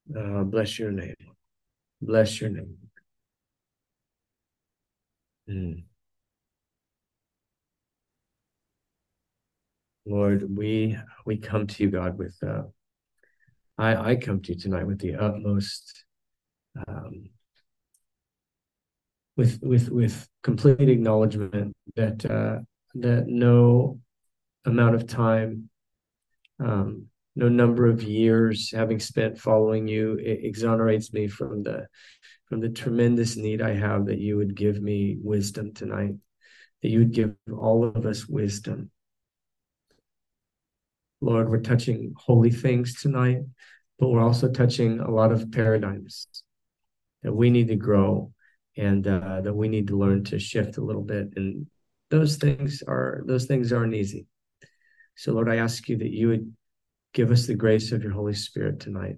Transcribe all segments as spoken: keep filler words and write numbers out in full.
Uh, bless your name. Bless your name. Mm. Lord, we we come to you, God, with uh, I I come to you tonight with the utmost um, with with with complete acknowledgement that uh, that no amount of time, um, no number of years having spent following you it exonerates me from the from the tremendous need I have that you would give me wisdom tonight, that you would give all of us wisdom. Lord, we're touching holy things tonight, but we're also touching a lot of paradigms that we need to grow and uh, that we need to learn to shift a little bit. And those things are those things aren't easy. So, Lord, I ask you that you would give us the grace of your Holy Spirit tonight.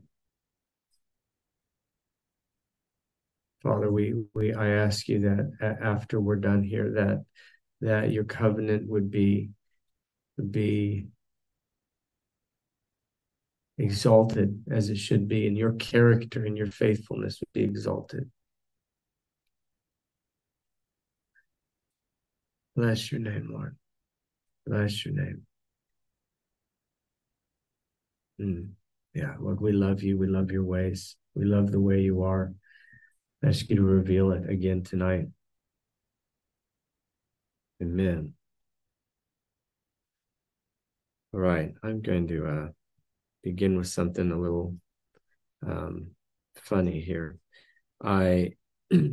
Father, we we I ask you that after we're done here, that that your covenant would be would be exalted as it should be, and your character and your faithfulness would be exalted. Bless your name, Lord. Bless your name. Mm. Yeah, Lord, we love you. We love your ways. We love the way you are. I ask you to reveal it again tonight. Amen. All right, I'm going to uh, begin with something a little um, funny here. I, you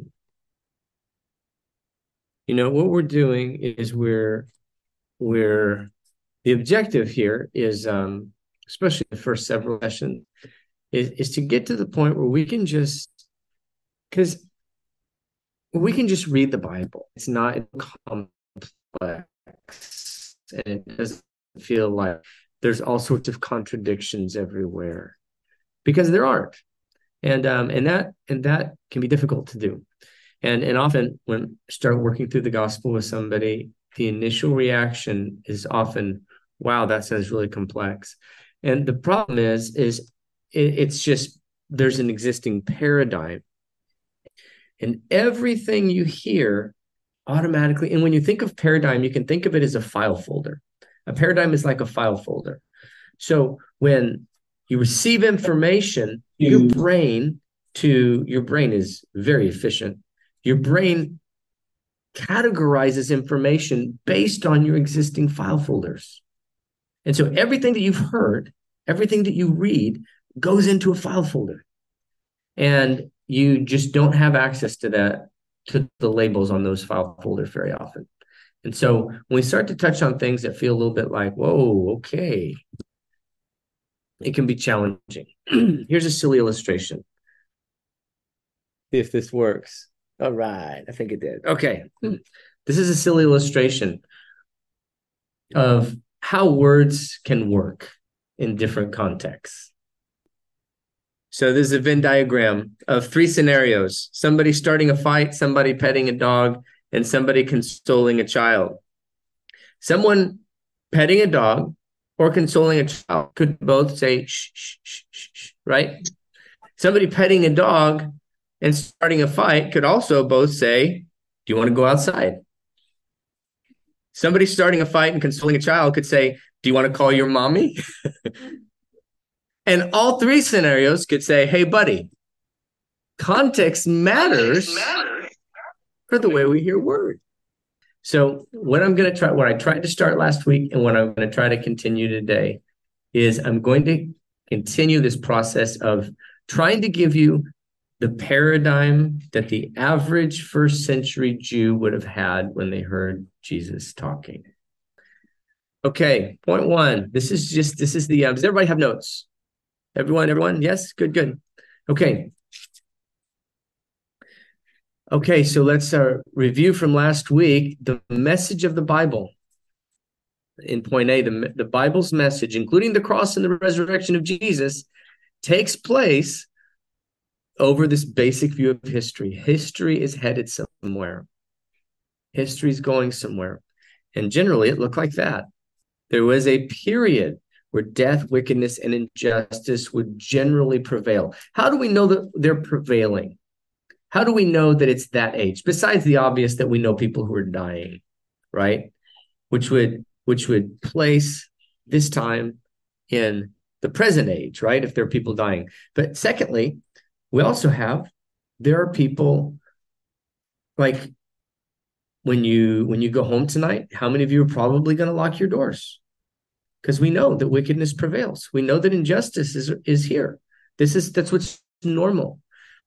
know, what we're doing is we're we're the objective here is, um, especially the first several sessions, is, is to get to the point where we can just, because we can just read the Bible. It's not complex, and it doesn't feel like there's all sorts of contradictions everywhere, because there aren't. And um, and that and that can be difficult to do. And and often when I start working through the gospel with somebody, the initial reaction is often, wow, that sounds really complex. And the problem is, is it, it's just there's an existing paradigm. And everything you hear automatically, and when you think of paradigm, you can think of it as a file folder. A paradigm is like a file folder. So when you receive information, your brain to your brain is very efficient. Your brain categorizes information based on your existing file folders. And so everything that you've heard, everything that you read goes into a file folder. And you just don't have access to that, to the labels on those file folders very often. And so when we start to touch on things that feel a little bit like, whoa, okay, it can be challenging. Here's a silly illustration. If this works. All right, I think it did. Okay. This is a silly illustration of how words can work in different contexts. So this is a Venn diagram of three scenarios: somebody starting a fight, somebody petting a dog, and somebody consoling a child. Someone petting a dog or consoling a child could both say shh, shh, shh, shh, shh, right? Somebody petting a dog and starting a fight could also both say, do you want to go outside? Somebody starting a fight and consoling a child could say, do you want to call your mommy? And all three scenarios could say, hey, buddy. Context matters for the way we hear words. So what I'm going to try, what I tried to start last week and what I'm going to try to continue today is I'm going to continue this process of trying to give you the paradigm that the average first century Jew would have had when they heard Jesus talking. Okay, point one. This is just, this is the, um, does everybody have notes? Everyone, everyone? Yes? Good, good. Okay. Okay, so let's uh, review from last week the message of the Bible. In point A, the, the Bible's message, including the cross and the resurrection of Jesus, takes place over this basic view of history. History is headed somewhere. History is going somewhere. And generally, it looked like that. There was a period where death, wickedness, and injustice would generally prevail. How do we know that they're prevailing? How do we know that it's that age? Besides the obvious that we know people who are dying, right? Which would which would place this time in the present age, right? If there are people dying. But secondly, we also have, there are people like when you when you go home tonight, how many of you are probably going to lock your doors? Because we know that wickedness prevails. We know that injustice is is here. This is that's what's normal.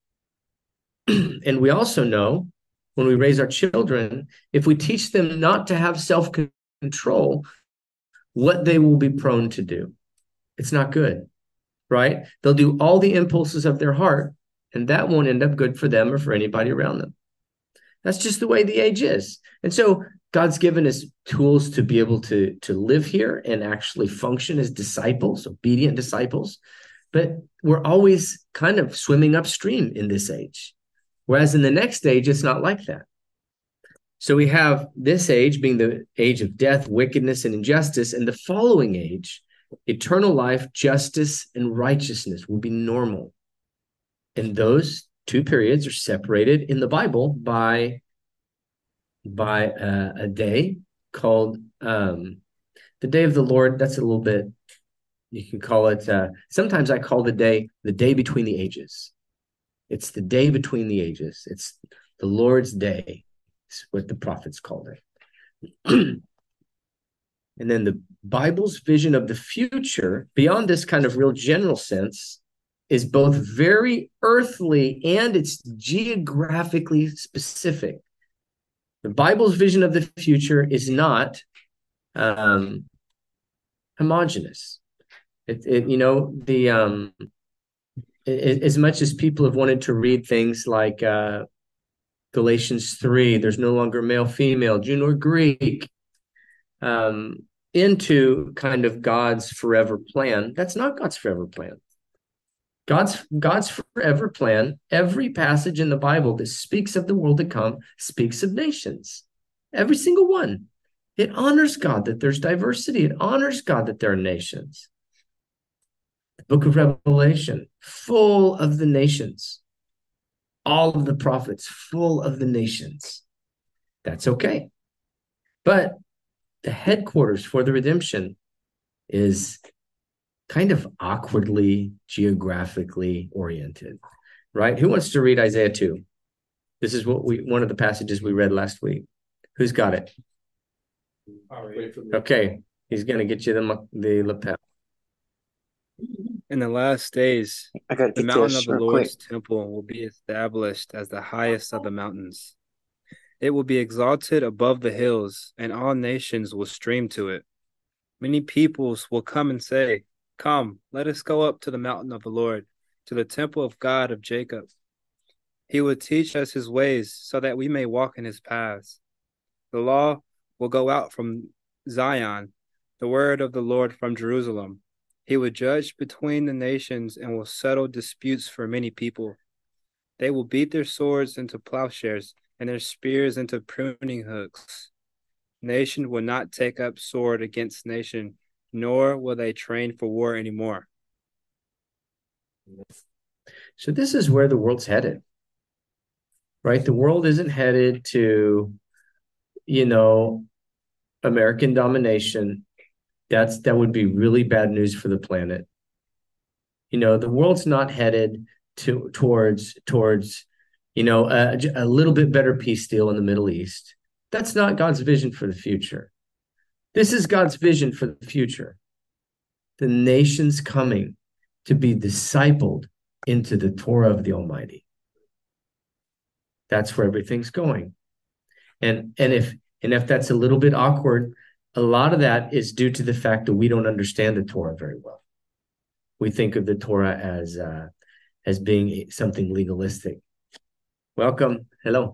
And we also know when we raise our children, if we teach them not to have self-control, what they will be prone to do. It's not good, right? They'll do all the impulses of their heart, and that won't end up good for them or for anybody around them. That's just the way the age is. And so God's given us tools to be able to, to live here and actually function as disciples, obedient disciples. But we're always kind of swimming upstream in this age. Whereas in the next age, it's not like that. So we have this age being the age of death, wickedness, and injustice. And the following age, eternal life, justice, and righteousness will be normal. And those two periods are separated in the Bible by, by a, a day called um, the day of the Lord. That's a little bit, you can call it, uh, sometimes I call the day the day between the ages. It's the day between the ages. It's the Lord's day. It's what the prophets called it. And then the Bible's vision of the future, beyond this kind of real general sense, is both very earthly and it's geographically specific. The Bible's vision of the future is not um, homogeneous. It, it, you know, the um, it, as much as people have wanted to read things like uh, Galatians three, there's no longer male, female, Jew nor Greek, um, into kind of God's forever plan. That's not God's forever plan. God's God's forever plan, every passage in the Bible that speaks of the world to come speaks of nations. Every single one. It honors God that there's diversity. It honors God that there are nations. The book of Revelation, full of the nations. All of the prophets, full of the nations. That's okay. But the headquarters for the redemption is kind of awkwardly geographically oriented, right? Who wants to read Isaiah two? This is what we one of the passages we read last week. Who's got it? Okay, he's going to get you the, the lapel. In the last days, the mountain of the Lord's temple will be established as the highest of the mountains. It will be exalted above the hills, and all nations will stream to it. Many peoples will come and say, "Come, let us go up to the mountain of the Lord, to the temple of God of Jacob. He will teach us his ways so that we may walk in his paths. The law will go out from Zion, the word of the Lord from Jerusalem. He will judge between the nations and will settle disputes for many people. They will beat their swords into plowshares and their spears into pruning hooks. Nation will not take up sword against nation, nor will they train for war anymore." So this is where the world's headed, right? The world isn't headed to, you know, American domination. That's that would be really bad news for the planet. You know, the world's not headed to towards towards, you know, a, a little bit better peace deal in the Middle East. That's not God's vision for the future. This is God's vision for the future. The nations coming to be discipled into the Torah of the Almighty. That's where everything's going. And, and if and if that's a little bit awkward, a lot of that is due to the fact that we don't understand the Torah very well. We think of the Torah as uh, as being something legalistic. Welcome. Hello.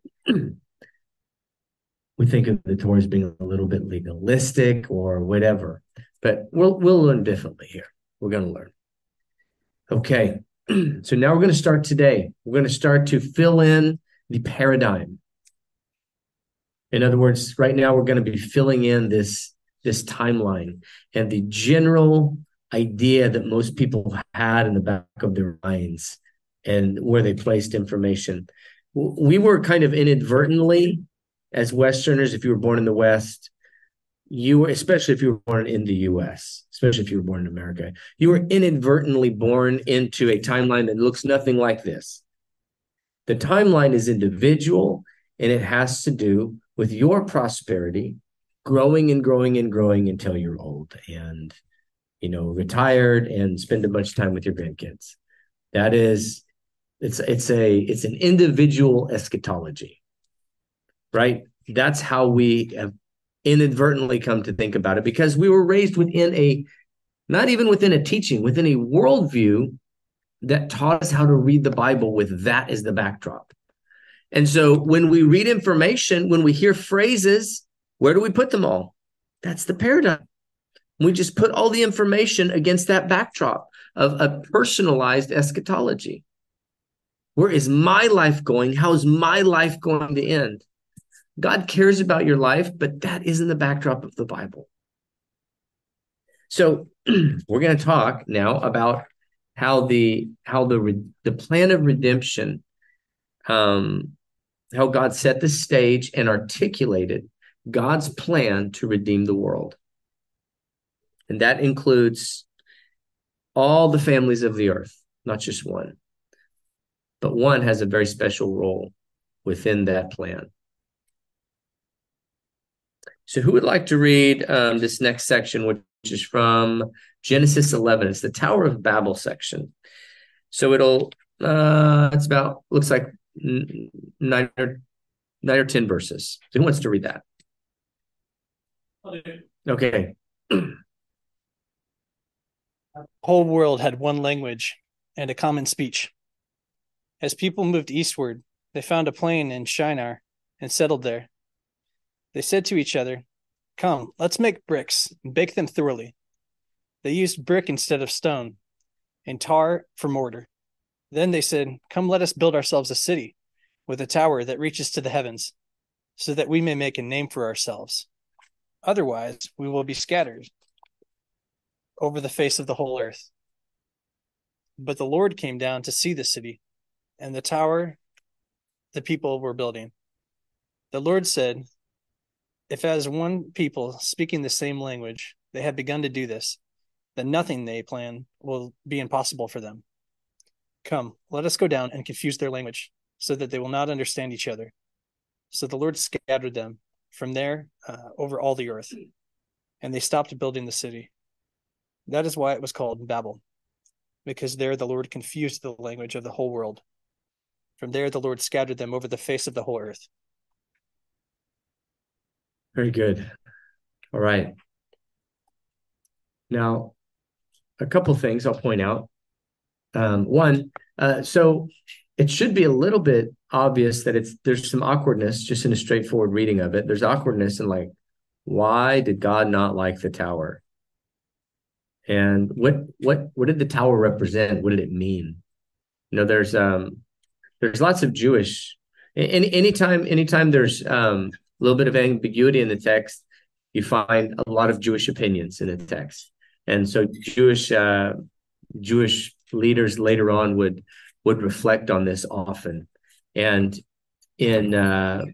We think of the Torah as being a little bit legalistic or whatever, but we'll we'll learn differently here. We're going to learn. Okay, so now we're going to start today. We're going to start to fill in the paradigm. In other words, right now we're going to be filling in this this timeline and the general idea that most people had in the back of their minds and where they placed information. We were kind of inadvertently, as Westerners, if you were born in the West, you were, especially if you were born in the U S, especially if you were born in America, you were inadvertently born into a timeline that looks nothing like this. The timeline is individual, and it has to do with your prosperity, growing and growing and growing until you're old and, you know, retired and spend a bunch of time with your grandkids. That is, it's it's a it's an individual eschatology, right? That's how we have inadvertently come to think about it, because we were raised within a, not even within a teaching, within a worldview that taught us how to read the Bible with that as the backdrop. And so when we read information, when we hear phrases, where do we put them all? That's the paradigm. We just put all the information against that backdrop of a personalized eschatology. Where is my life going? How is my life going to end? God cares about your life, but that isn't the backdrop of the Bible. So we're going to talk now about how the how the the plan of redemption, um, how God set the stage and articulated God's plan to redeem the world, and that includes all the families of the earth, not just one, but one has a very special role within that plan. So who would like to read um, this next section, which is from Genesis eleven? It's the Tower of Babel section. So it'll, uh, it's about, looks like nine or, nine or ten verses. So who wants to read that? Okay. The whole world had one language and a common speech. As people moved eastward, they found a plain in Shinar and settled there. They said to each other, "Come, let's make bricks and bake them thoroughly." They used brick instead of stone, and tar for mortar. Then they said, "Come, let us build ourselves a city with a tower that reaches to the heavens, so that we may make a name for ourselves. Otherwise, we will be scattered over the face of the whole earth." But the Lord came down to see the city and the tower the people were building. The Lord said, "If as one people speaking the same language, they have begun to do this, then nothing they plan will be impossible for them. Come, let us go down and confuse their language, so that they will not understand each other." So the Lord scattered them from there uh, over all the earth, and they stopped building the city. That is why it was called Babel, because there the Lord confused the language of the whole world. From there the Lord scattered them over the face of the whole earth. Very good. All right. Now, a couple things I'll point out. Um, one, uh, so it should be a little bit obvious that it's there's some awkwardness just in a straightforward reading of it. There's awkwardness in like, why did God not like the tower? And what what what did the tower represent? What did it mean? You know, there's um there's lots of Jewish any anytime anytime there's um a little bit of ambiguity in the text, you find a lot of Jewish opinions in the text. And so Jewish uh, Jewish leaders later on would would reflect on this often. And in uh,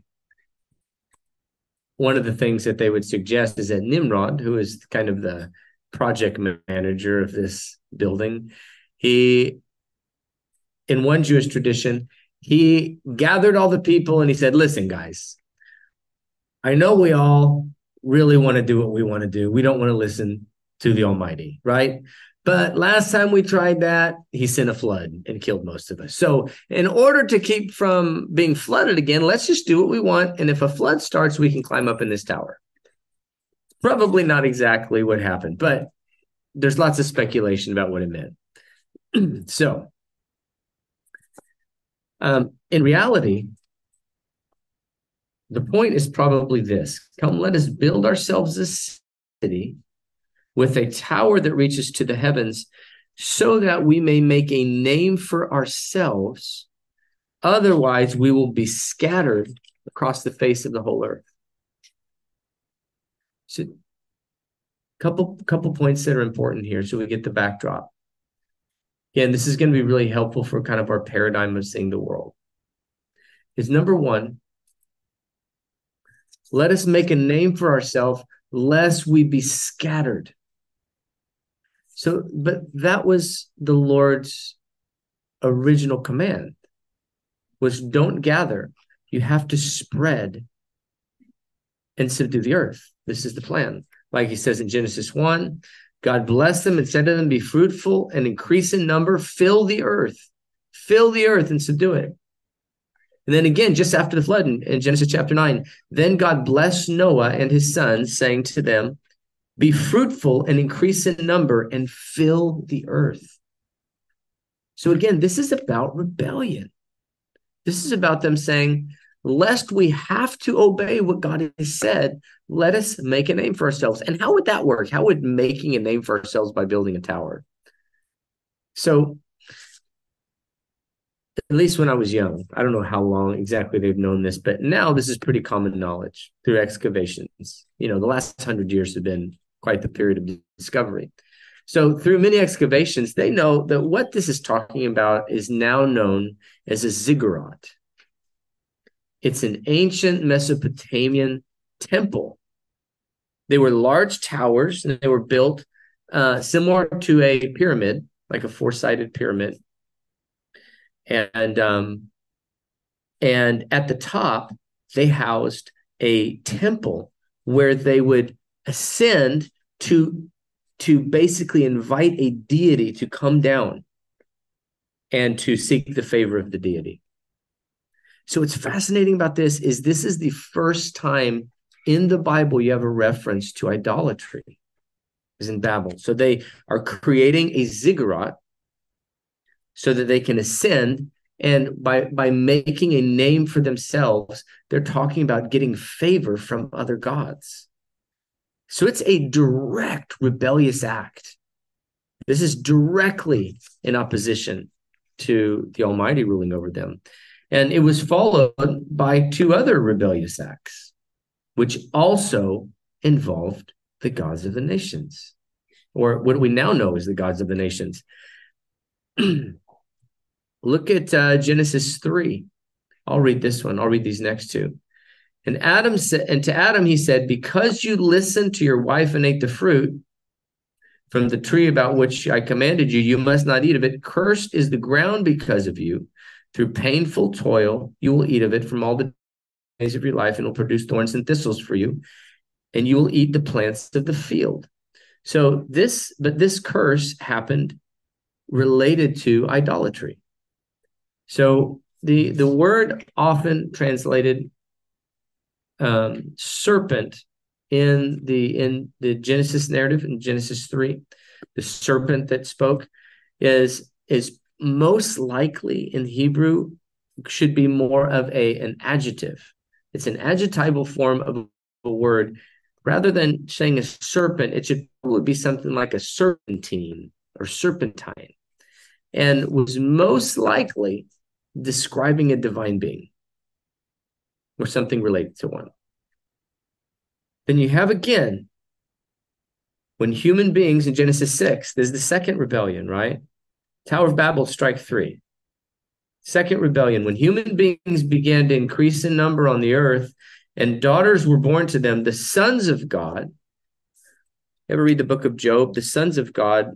one of the things that they would suggest is that Nimrod, who is kind of the project manager of this building, he, in one Jewish tradition, he gathered all the people and he said, "Listen, guys, I know we all really want to do what we want to do. We don't want to listen to the Almighty, right? But last time we tried that, he sent a flood and killed most of us. So in order to keep from being flooded again, let's just do what we want. And if a flood starts, we can climb up in this tower." Probably not exactly what happened, but there's lots of speculation about what it meant. So um, in reality, the point is probably this: come, let us build ourselves a city with a tower that reaches to the heavens, so that we may make a name for ourselves. Otherwise, we will be scattered across the face of the whole earth. So Couple, couple points that are important here so we get the backdrop. Again, this is going to be really helpful for kind of our paradigm of seeing the world. Is number one, let us make a name for ourselves, lest we be scattered. So, but that was the Lord's original command, was don't gather. You have to spread and subdue the earth. This is the plan. Like he says in Genesis one, God blessed them and said to them, be fruitful and increase in number, fill the earth, fill the earth and subdue it. And then again, just after the flood in, in Genesis chapter nine, then God blessed Noah and his sons, saying to them, be fruitful and increase in number and fill the earth. So again, this is about rebellion. This is about them saying, lest we have to obey what God has said, let us make a name for ourselves. And how would that work? How would making a name for ourselves by building a tower? So, at least when I was young, I don't know how long exactly they've known this, but now this is pretty common knowledge through excavations. You know, the last hundred years have been quite the period of discovery. So through many excavations, they know that what this is talking about is now known as a ziggurat. It's an ancient Mesopotamian temple. They were large towers, and they were built uh, similar to a pyramid, like a four-sided pyramid. And, um, and at the top, they housed a temple where they would ascend to, to basically invite a deity to come down and to seek the favor of the deity. So what's fascinating about this is this is the first time in the Bible you have a reference to idolatry, is in Babel. So they are creating a ziggurat so that they can ascend, and by, by making a name for themselves, they're talking about getting favor from other gods. So it's a direct rebellious act. This is directly in opposition to the Almighty ruling over them. And it was followed by two other rebellious acts, which also involved the gods of the nations, or what we now know as the gods of the nations. Look at uh, Genesis three. I'll read this one. I'll read these next two. And Adam said, and to Adam he said, because you listened to your wife and ate the fruit from the tree about which I commanded you, you must not eat of it. Cursed is the ground because of you. Through painful toil, you will eat of it from all the days of your life, and it will produce thorns and thistles for you, and you will eat the plants of the field. So this, but this curse happened related to idolatry. So the, the word often translated um, serpent in the in the Genesis narrative in Genesis three, the serpent that spoke is is most likely in Hebrew should be more of a an adjective. It's an adjectival form of a word. Rather than saying a serpent, it should probably be something like a serpentine or serpentine, and was most likely describing a divine being or something related to one. Then you have again, when human beings in Genesis six, there's the second rebellion, right? Tower of Babel, strike three. Second rebellion, when human beings began to increase in number on the earth and daughters were born to them, the sons of God. Ever read the book of Job? The sons of God.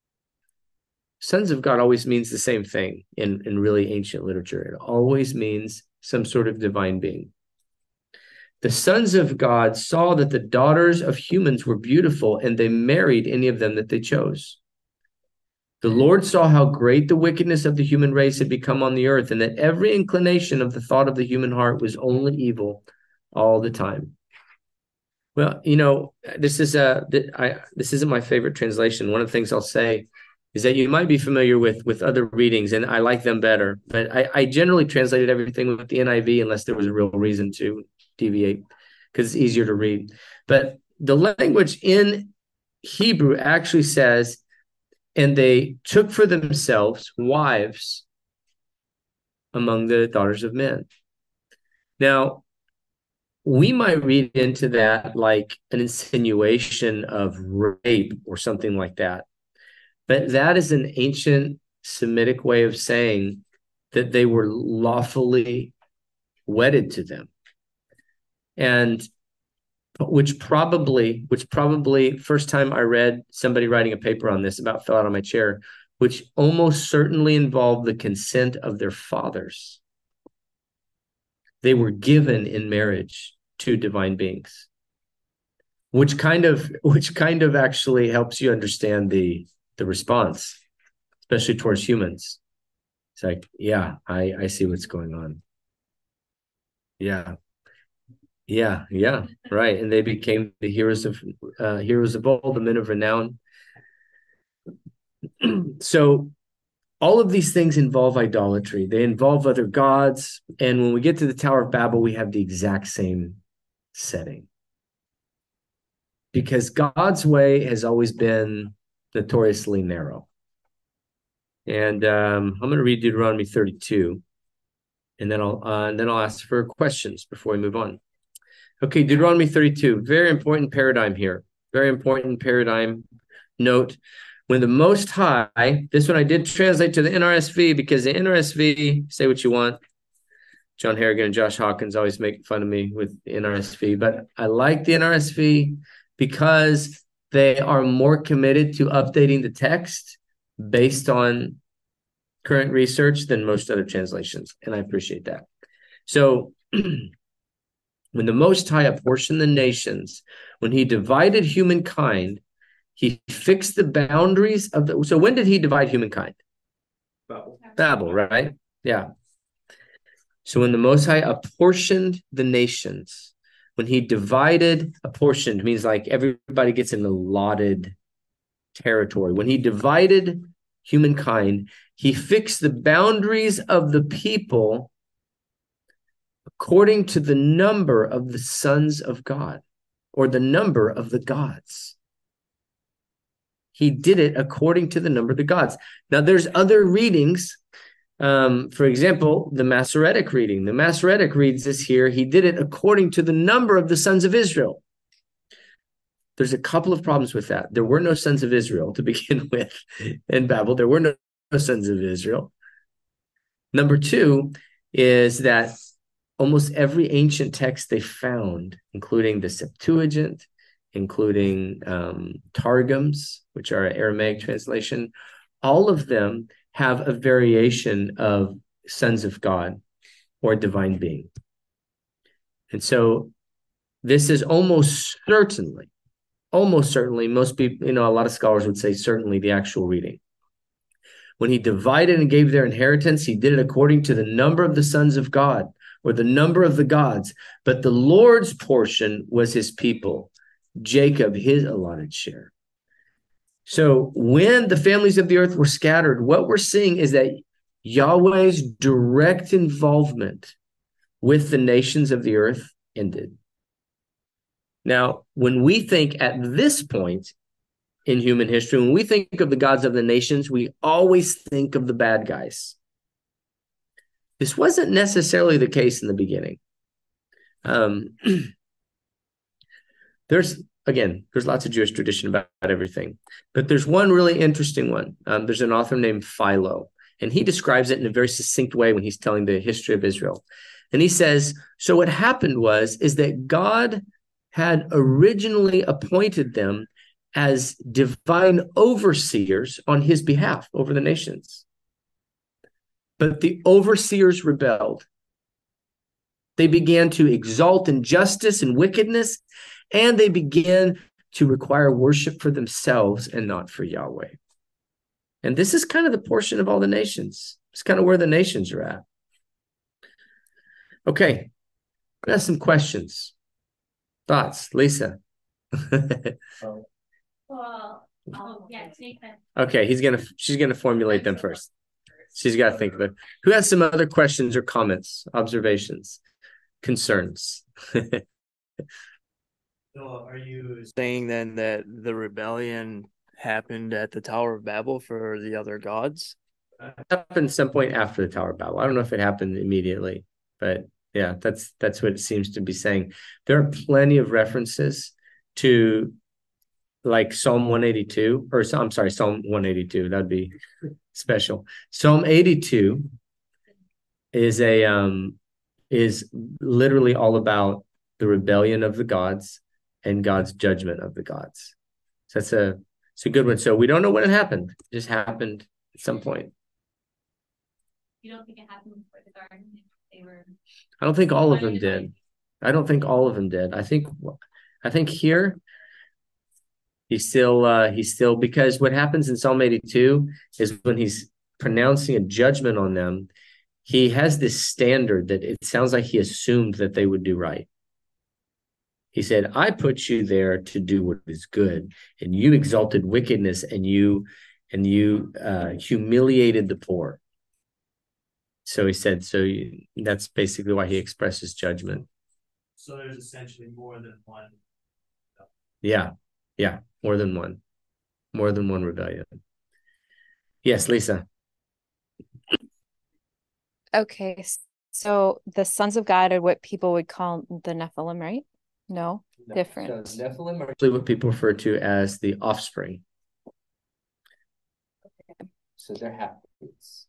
Sons of God always means the same thing in, in really ancient literature. It always means some sort of divine being. The sons of God saw that the daughters of humans were beautiful, and they married any of them that they chose. The Lord saw how great the wickedness of the human race had become on the earth, and that every inclination of the thought of the human heart was only evil all the time. Well, you know, this is a I, this isn't my favorite translation. One of the things I'll say is that you might be familiar with with other readings, and I like them better. But I, I generally translated everything with the N I V unless there was a real reason to deviate, because it's easier to read. But the language in Hebrew actually says, and they took for themselves wives among the daughters of men. Now, we might read into that like an insinuation of rape or something like that. But that is an ancient Semitic way of saying that they were lawfully wedded to them. And which probably, which probably, first time I read somebody writing a paper on this, about fell out of my chair, which almost certainly involved the consent of their fathers. They were given in marriage to divine beings, which kind of, which kind of actually helps you understand the, the response, especially towards humans. It's like, yeah, I, I see what's going on. Yeah. Yeah, yeah, right. And they became the heroes of uh, heroes of old, the men of renown. So all of these things involve idolatry. They involve other gods. And when we get to the Tower of Babel, we have the exact same setting. Because God's way has always been notoriously narrow. And um, I'm going to read Deuteronomy thirty-two, and then I'll uh, and then I'll ask for questions before we move on. Okay, Deuteronomy thirty-two, very important paradigm here. Very important paradigm. Note, when the Most High, this one I did translate to the N R S V because the N R S V, say what you want. John Harrigan and Josh Hawkins always make fun of me with the N R S V, but I like the N R S V because they are more committed to updating the text based on current research than most other translations, and I appreciate that. So, when the Most High apportioned the nations, when he divided humankind, he fixed the boundaries of the... So when did he divide humankind? Babel. Babel, right? Yeah. So when the Most High apportioned the nations, when he divided, apportioned means like everybody gets an allotted territory. When he divided humankind, he fixed the boundaries of the people according to the number of the sons of God, or the number of the gods. He did it according to the number of the gods. Now, there's other readings. Um, for example, the Masoretic reading. The Masoretic reads this here. He did it according to the number of the sons of Israel. There's a couple of problems with that. There were no sons of Israel to begin with in Babel. There were no, no sons of Israel. Number two is that almost every ancient text they found, including the Septuagint, including um, Targums, which are an Aramaic translation, all of them have a variation of sons of God or divine being. And so this is almost certainly, almost certainly, most people, you know, a lot of scholars would say certainly the actual reading. When he divided and gave their inheritance, he did it according to the number of the sons of God, or the number of the gods. But the Lord's portion was his people, Jacob, his allotted share. So when the families of the earth were scattered, what we're seeing is that Yahweh's direct involvement with the nations of the earth ended. Now, when we think at this point in human history, when we think of the gods of the nations, we always think of the bad guys. This wasn't necessarily the case in the beginning. Um, there's, again, there's lots of Jewish tradition about, about everything, but there's one really interesting one. Um, there's an author named Philo, and he describes it in a very succinct way when he's telling the history of Israel. And he says, so what happened was, is that God had originally appointed them as divine overseers on his behalf over the nations. But the overseers rebelled. They began to exalt injustice and wickedness, and they began to require worship for themselves and not for Yahweh. And this is kind of the portion of all the nations. It's kind of where the nations are at. Okay, I have some questions. Thoughts, Lisa? oh. Well, oh, yeah, Nathan. Okay, he's gonna. She's gonna formulate them first. She's got to think of it. Who has some other questions or comments, observations, concerns? So are you saying then that the rebellion happened at the Tower of Babel for the other gods? It happened some point after the Tower of Babel. I don't know if it happened immediately, but Yeah, that's that's what it seems to be saying. There are plenty of references to like Psalm one eighty-two, or I'm sorry, Psalm one eighty-two. That'd be special. Psalm eighty-two is a um is literally all about the rebellion of the gods and God's judgment of the gods. So that's a it's a good one. So we don't know when it happened. It just happened at some point. You don't think it happened before the garden? They were. I don't think all of them did. I don't think all of them did. I think I think here he's still uh he's still because what happens in Psalm eighty-two is when he's pronouncing a judgment on them, he has this standard that it sounds like he assumed that they would do right. He said, I put you there to do what is good, and you exalted wickedness, and you and you uh, humiliated the poor. So he said, so you, that's basically why he expresses judgment. So there's essentially more than one. Yeah, yeah, more than one. More than one rebellion. Yes, Lisa. Okay, so the sons of God are what people would call the Nephilim, right? No, no different. So Nephilim are actually what people refer to as the offspring. Okay. So they're half-breeds.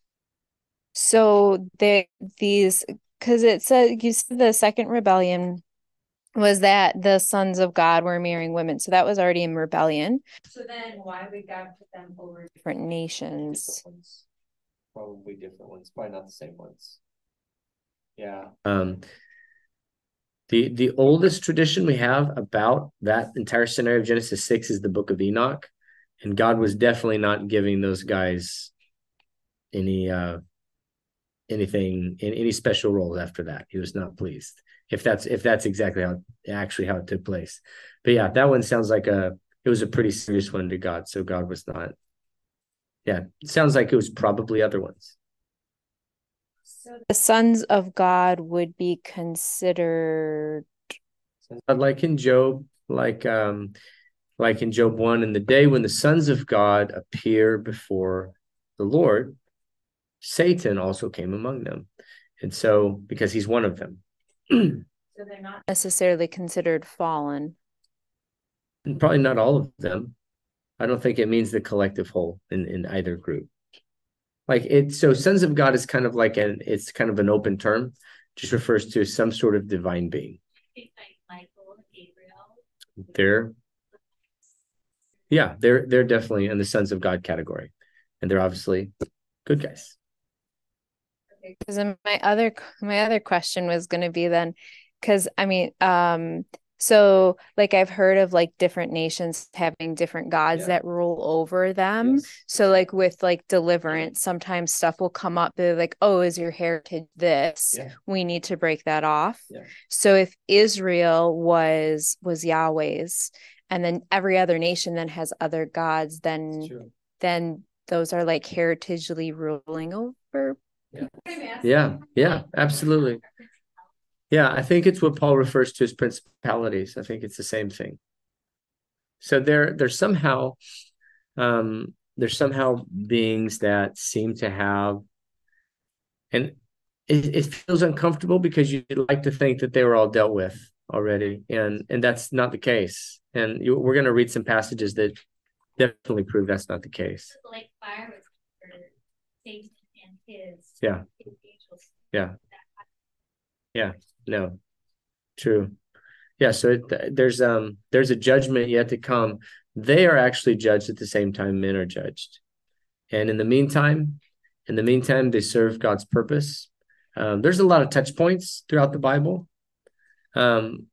So they these because it said you said the second rebellion was that the sons of God were marrying women, so that was already in rebellion. So then, why would God put them over different nations? Different ones. Probably different ones, probably not the same ones. Yeah. Um. The the oldest tradition we have about that entire scenario of Genesis six is the Book of Enoch, and God was definitely not giving those guys any uh. anything in any special roles after that. He was not pleased. If that's if that's exactly how actually how it took place. But yeah, that one sounds like a it was a pretty serious one to God. So God was not. Yeah, it sounds like it was probably other ones. So the sons of God would be considered like in Job, like um, like in Job one, in the day when the sons of God appear before the Lord, Satan also came among them. And so, because he's one of them. So they're not necessarily considered fallen. And probably not all of them. I don't think it means the collective whole in, in either group. Like it, so sons of God is kind of like an, it's kind of an open term, just refers to some sort of divine being. Like Michael, Gabriel. They're, yeah, they're, they're definitely in the sons of God category. And they're obviously good guys. Because my other my other question was going to be then, because I mean, um, so like I've heard of like different nations having different gods yeah. that rule over them. Yes. So like with like deliverance, sometimes stuff will come up. They're like, oh, is your heritage this? Yeah. We need to break that off. Yeah. So if Israel was was Yahweh's, and then every other nation then has other gods, then then those are like heritagely ruling over. Yeah. yeah, yeah, absolutely. Yeah, I think it's what Paul refers to as principalities. I think it's the same thing. So they're they're somehow um there's somehow beings that seem to have, and it, it feels uncomfortable because you'd like to think that they were all dealt with already, and and that's not the case. And you, we're going to read some passages that definitely prove that's not the case. Like fire was for Satan. His yeah yeah yeah no true yeah so it, there's um there's a judgment yet to come. They are actually judged at the same time men are judged, and in the meantime in the meantime they serve God's purpose. Um, there's a lot of touch points throughout the Bible. um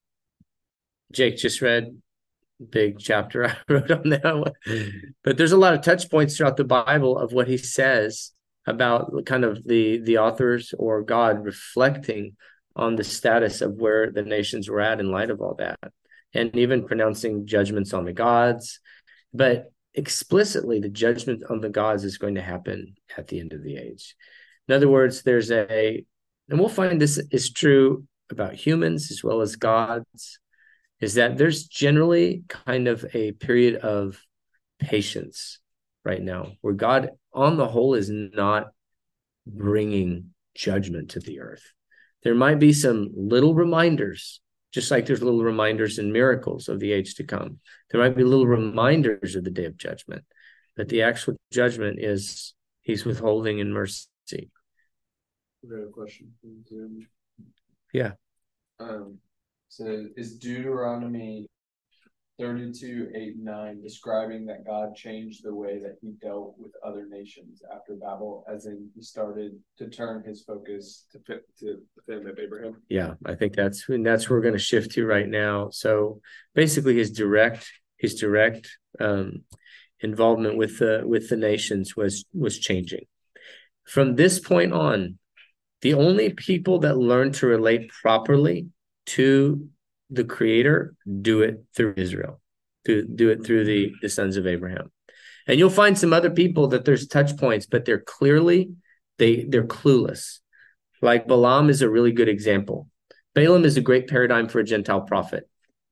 Jake just read big chapter I wrote on that one, but there's a lot of touch points throughout the Bible of what he says about kind of the the authors or God reflecting on the status of where the nations were at in light of all that, and even pronouncing judgments on the gods. But explicitly, the judgment on the gods is going to happen at the end of the age. In other words, there's a, and we'll find this is true about humans as well as gods, is that there's generally kind of a period of patience right now where God on the whole is not bringing judgment to the earth. There might be some little reminders, just like there's little reminders and miracles of the age to come. There might be little reminders of the day of judgment, but the actual judgment is he's withholding in mercy. We have a question from Zoom. Yeah. Um, so is Deuteronomy thirty-two, eight, nine describing that God changed the way that he dealt with other nations after Babel, as in he started to turn his focus to fit to the family of Abraham? Yeah, I think that's and that's where we're going to shift to right now. So basically his direct his direct um, involvement with the with the nations was was changing. From this point on, the only people that learn to relate properly to the Creator do it through Israel, do, do it through the, the sons of Abraham. And you'll find some other people that there's touch points, but they're clearly, they, they're clueless. Like Balaam is a really good example. Balaam is a great paradigm for a Gentile prophet.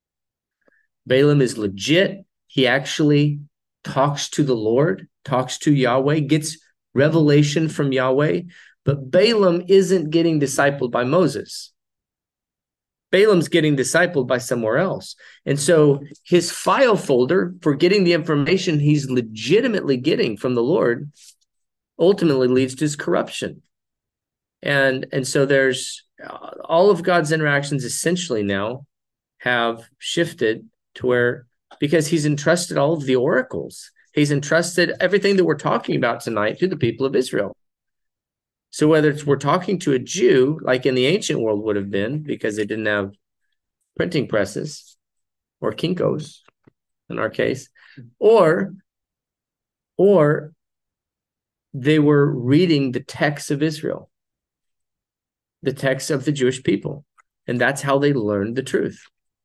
Balaam is legit. He actually talks to the Lord, talks to Yahweh, gets revelation from Yahweh, but Balaam isn't getting discipled by Moses. Balaam's getting discipled by somewhere else. And so his file folder for getting the information he's legitimately getting from the Lord ultimately leads to his corruption. And, and so there's uh, all of God's interactions essentially now have shifted to where, because he's entrusted all of the oracles, he's entrusted everything that we're talking about tonight to the people of Israel. So whether it's we're talking to a Jew, like in the ancient world would have been, because they didn't have printing presses or Kinkos in our case, or, or they were reading the texts of Israel, the texts of the Jewish people. And that's how they learned the truth.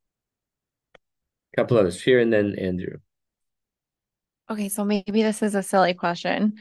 A couple others here, and then Andrew. Okay, so maybe this is a silly question.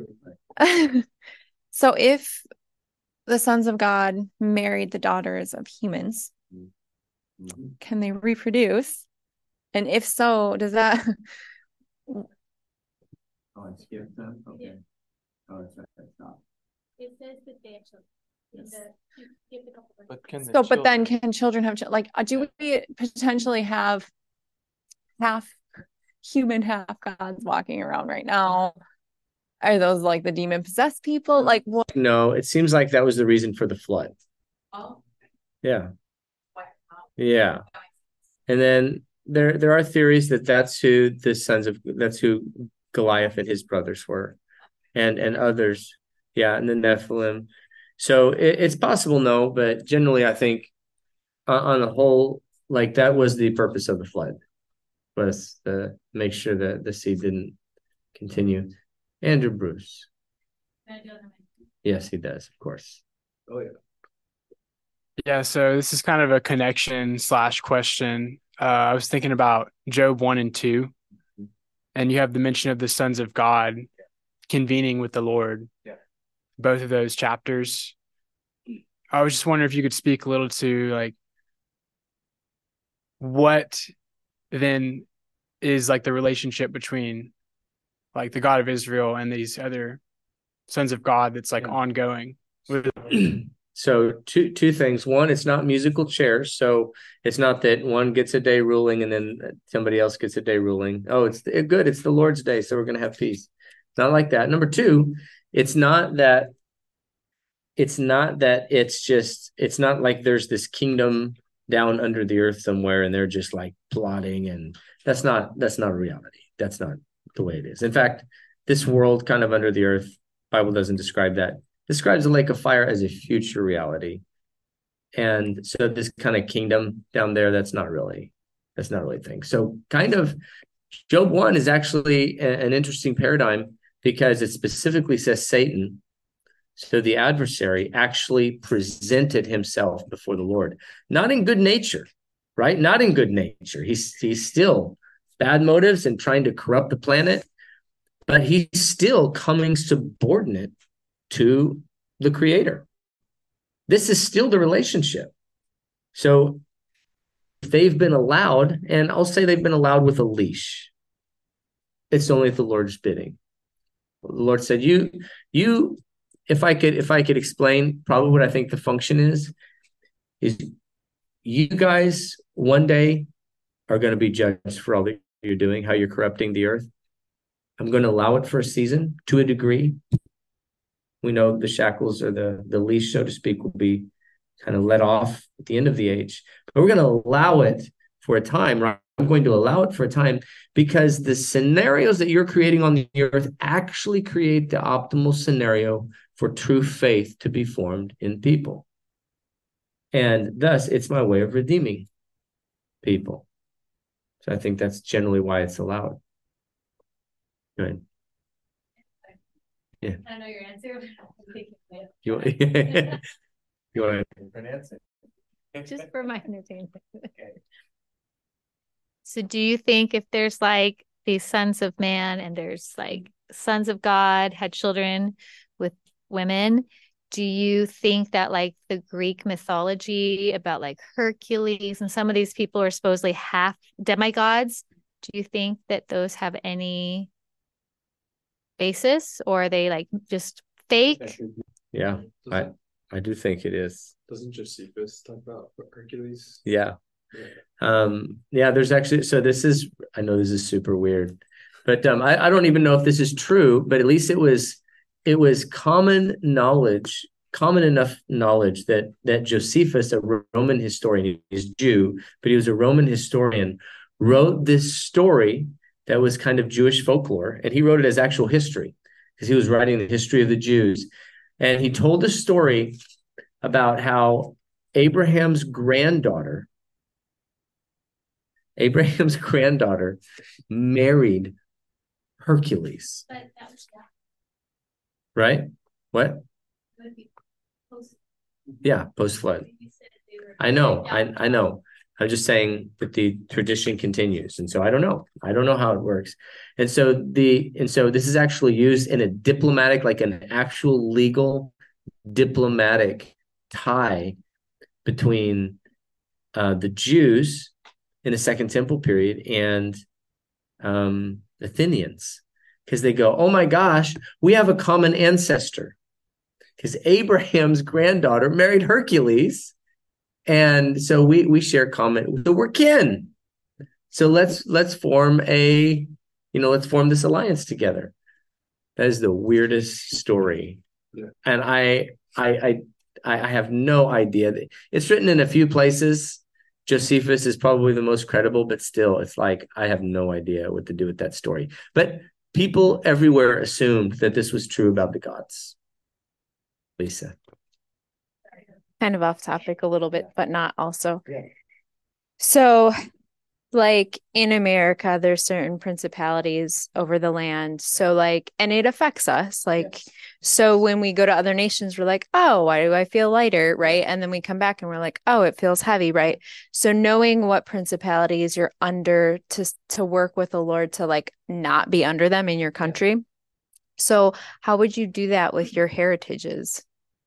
So if the sons of God married the daughters of humans, mm-hmm. can they reproduce? And if so, does that... Oh, I skipped them? Okay. Yeah. Oh, it's, it's not. It says that they actually... Yes. The, but can so, but then can children have... Like, do we potentially have half human, half gods walking around right now? Are those like the demon possessed people? Like what? No, it seems like that was the reason for the flood. Oh. Yeah. Yeah. And then there there are theories that that's who the sons of that's who Goliath and his brothers were, and and others. Yeah, and the Nephilim. So it, it's possible, no, but generally I think uh, on the whole, like that was the purpose of the flood, was to make sure that the seed didn't continue. Andrew Bruce. Yes, he does, of course. Oh, yeah. Yeah, so this is kind of a connection slash question. Uh, I was thinking about Job one and two, and you have the mention of the sons of God convening with the Lord. Yeah. Both of those chapters. I was just wondering if you could speak a little to like what then is like the relationship between like the God of Israel and these other sons of God that's like yeah. ongoing. So two two things. One, it's not musical chairs. So it's not that one gets a day ruling and then somebody else gets a day ruling. Oh, it's good. It's the Lord's day, so we're going to have peace. It's not like that. Number two, it's not that it's not that it's just, it's not like there's this kingdom down under the earth somewhere and they're just like plotting, and that's not, that's not a reality. That's not the way it is. In fact, this world kind of under the earth, Bible doesn't describe that. It describes the lake of fire as a future reality. And so this kind of kingdom down there, that's not really, that's not really a thing. So kind of Job one is actually a, an interesting paradigm because it specifically says Satan. So the adversary actually presented himself before the Lord, not in good nature, right? Not in good nature. He's, he's still bad motives and trying to corrupt the planet, but he's still coming subordinate to the Creator. This is still the relationship. So they've been allowed, and I'll say they've been allowed with a leash. It's only at the Lord's bidding. The Lord said, you, you, if I could, if I could explain probably what I think the function is, is you guys one day are going to be judged for all that you're doing, how you're corrupting the earth. I'm going to allow it for a season to a degree. We know the shackles or the, the leash, so to speak, will be kind of let off at the end of the age. But we're going to allow it for a time, right? I'm going to allow it for a time because the scenarios that you're creating on the earth actually create the optimal scenario for true faith to be formed in people. And thus, it's my way of redeeming people. So I think that's generally why it's allowed. Go ahead. Yeah. I know your answer. You want, you want an answer? Just for my entertainment. Okay. So do you think if there's like these sons of man and there's like sons of God had children with women, do you think that like the Greek mythology about like Hercules and some of these people are supposedly half demigods? Do you think that those have any basis, or are they like just fake? Yeah, I I do think it is. Doesn't Josephus talk about Hercules? Yeah. yeah. Um, yeah, there's actually, so this is, I know this is super weird, but um, I, I don't even know if this is true, but at least it was, it was common knowledge, common enough knowledge that, that Josephus, a Roman historian, he's Jew, but he was a Roman historian, wrote this story that was kind of Jewish folklore, and he wrote it as actual history because he was writing the history of the Jews. And he told a story about how Abraham's granddaughter, Abraham's granddaughter married Hercules. But that was that. Right? What? It would be post- Yeah, post-flood. I know, I, I know. I'm just saying that the tradition continues. And so I don't know. I don't know how it works. And so the and so this is actually used in a diplomatic, like an actual legal diplomatic tie between uh, the Jews in the Second Temple period and um, Athenians. Because they go, oh my gosh, we have a common ancestor. Because Abraham's granddaughter married Hercules. And so we we share common, so we're kin. So let's let's form a, you know, let's form this alliance together. That is the weirdest story. Yeah. And I I I I have no idea. It's written in a few places. Josephus is probably the most credible, but still, it's like I have no idea what to do with that story. But people everywhere assumed that this was true about the gods. Lisa. Kind of off topic a little bit, but not also. Yeah. So, like in America, there's certain principalities over the land. So, like, and it affects us. Like, yes. So when we go to other nations, we're like, oh, why do I feel lighter? Right. And then we come back and we're like, oh, it feels heavy. Right. So knowing what principalities you're under to, to work with the Lord to like not be under them in your country. Yeah. So how would you do that with your heritages?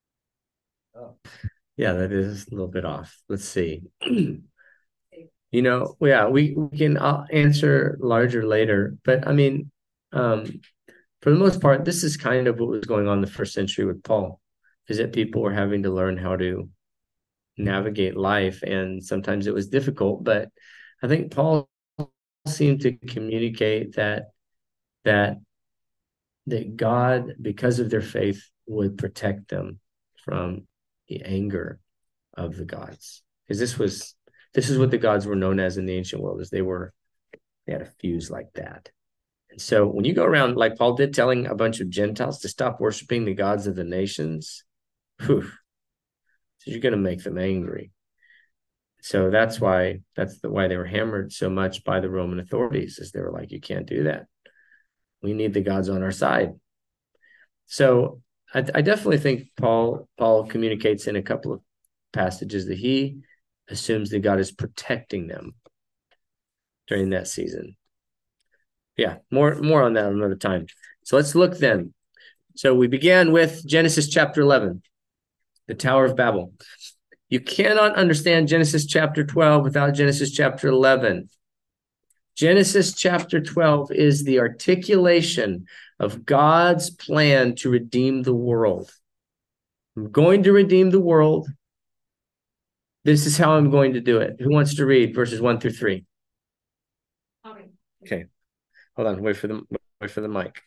Oh. Yeah, that is a little bit off. Let's see. You know, yeah, we, we can uh, answer larger later. But I mean, um, for the most part, this is kind of what was going on in the first century with Paul, is that people were having to learn how to navigate life. And sometimes it was difficult. But I think Paul seemed to communicate that, that, that God, because of their faith, would protect them from the anger of the gods, because this was this is what the gods were known as in the ancient world, is they were they had a fuse like that. And so when you go around like Paul did, telling a bunch of Gentiles to stop worshiping the gods of the nations, whew, so you're going to make them angry. So that's why that's the why they were hammered so much by the Roman authorities, is they were like, you can't do that. We need the gods on our side. So I, I definitely think Paul Paul communicates in a couple of passages that he assumes that God is protecting them during that season. Yeah, more more on that another time. So let's look then. So we began with Genesis chapter eleven, the Tower of Babel. You cannot understand Genesis chapter twelve without Genesis chapter eleven. Genesis chapter twelve is the articulation of God's plan to redeem the world. I'm going to redeem the world. This is how I'm going to do it. Who wants to read verses one through three? Okay. Okay. Hold on. Wait for the wait for the mic.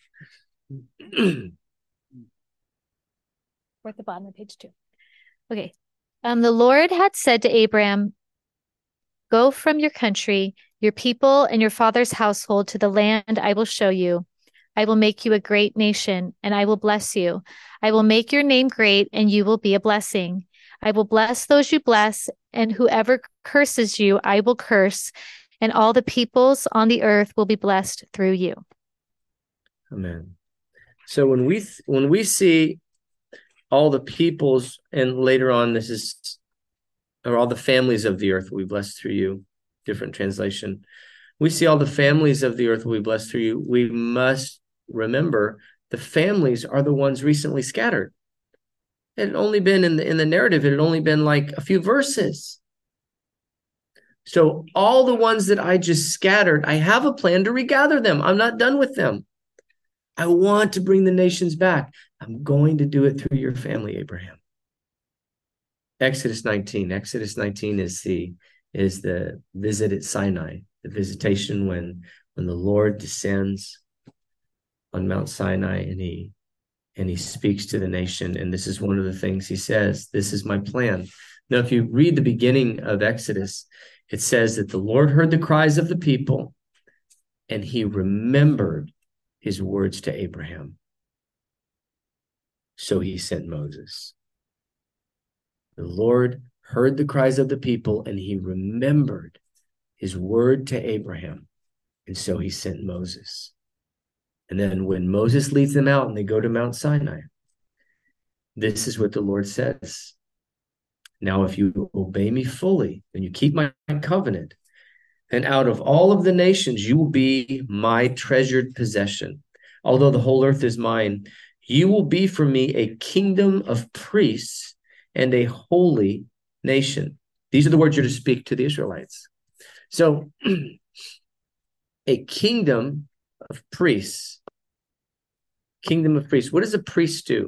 We're at the bottom of page two. Okay. Um, the Lord had said to Abram, "Go from your country, your people, and your father's household to the land I will show you. I will make you a great nation, and I will bless you. I will make your name great, and you will be a blessing. I will bless those you bless, and whoever curses you, I will curse, and all the peoples on the earth will be blessed through you." Amen. So when we th- when we see all the peoples, and later on this is, or all the families of the earth will be blessed through you, different translation. We see all the families of the earth will be blessed through you. We must remember the families are the ones recently scattered. It had only been in the in the narrative, it had only been like a few verses. So all the ones that I just scattered, I have a plan to regather them. I'm not done with them. I want to bring the nations back. I'm going to do it through your family, Abraham. Exodus nineteen. Exodus nineteen is the is the visit at Sinai, the visitation when when the Lord descends on Mount Sinai and he and he speaks to the nation. And this is one of the things he says, this is my plan. Now, if you read the beginning of Exodus, it says that the Lord heard the cries of the people and he remembered his words to Abraham. So he sent Moses. The Lord heard the cries of the people and he remembered his word to Abraham. And so he sent Moses. And then when Moses leads them out and they go to Mount Sinai, this is what the Lord says. Now, if you obey me fully and you keep my covenant, then out of all of the nations, you will be my treasured possession. Although the whole earth is mine, you will be for me a kingdom of priests and a holy nation. These are the words you're to speak to the Israelites. So a kingdom of priests, kingdom of priests. What does a priest do?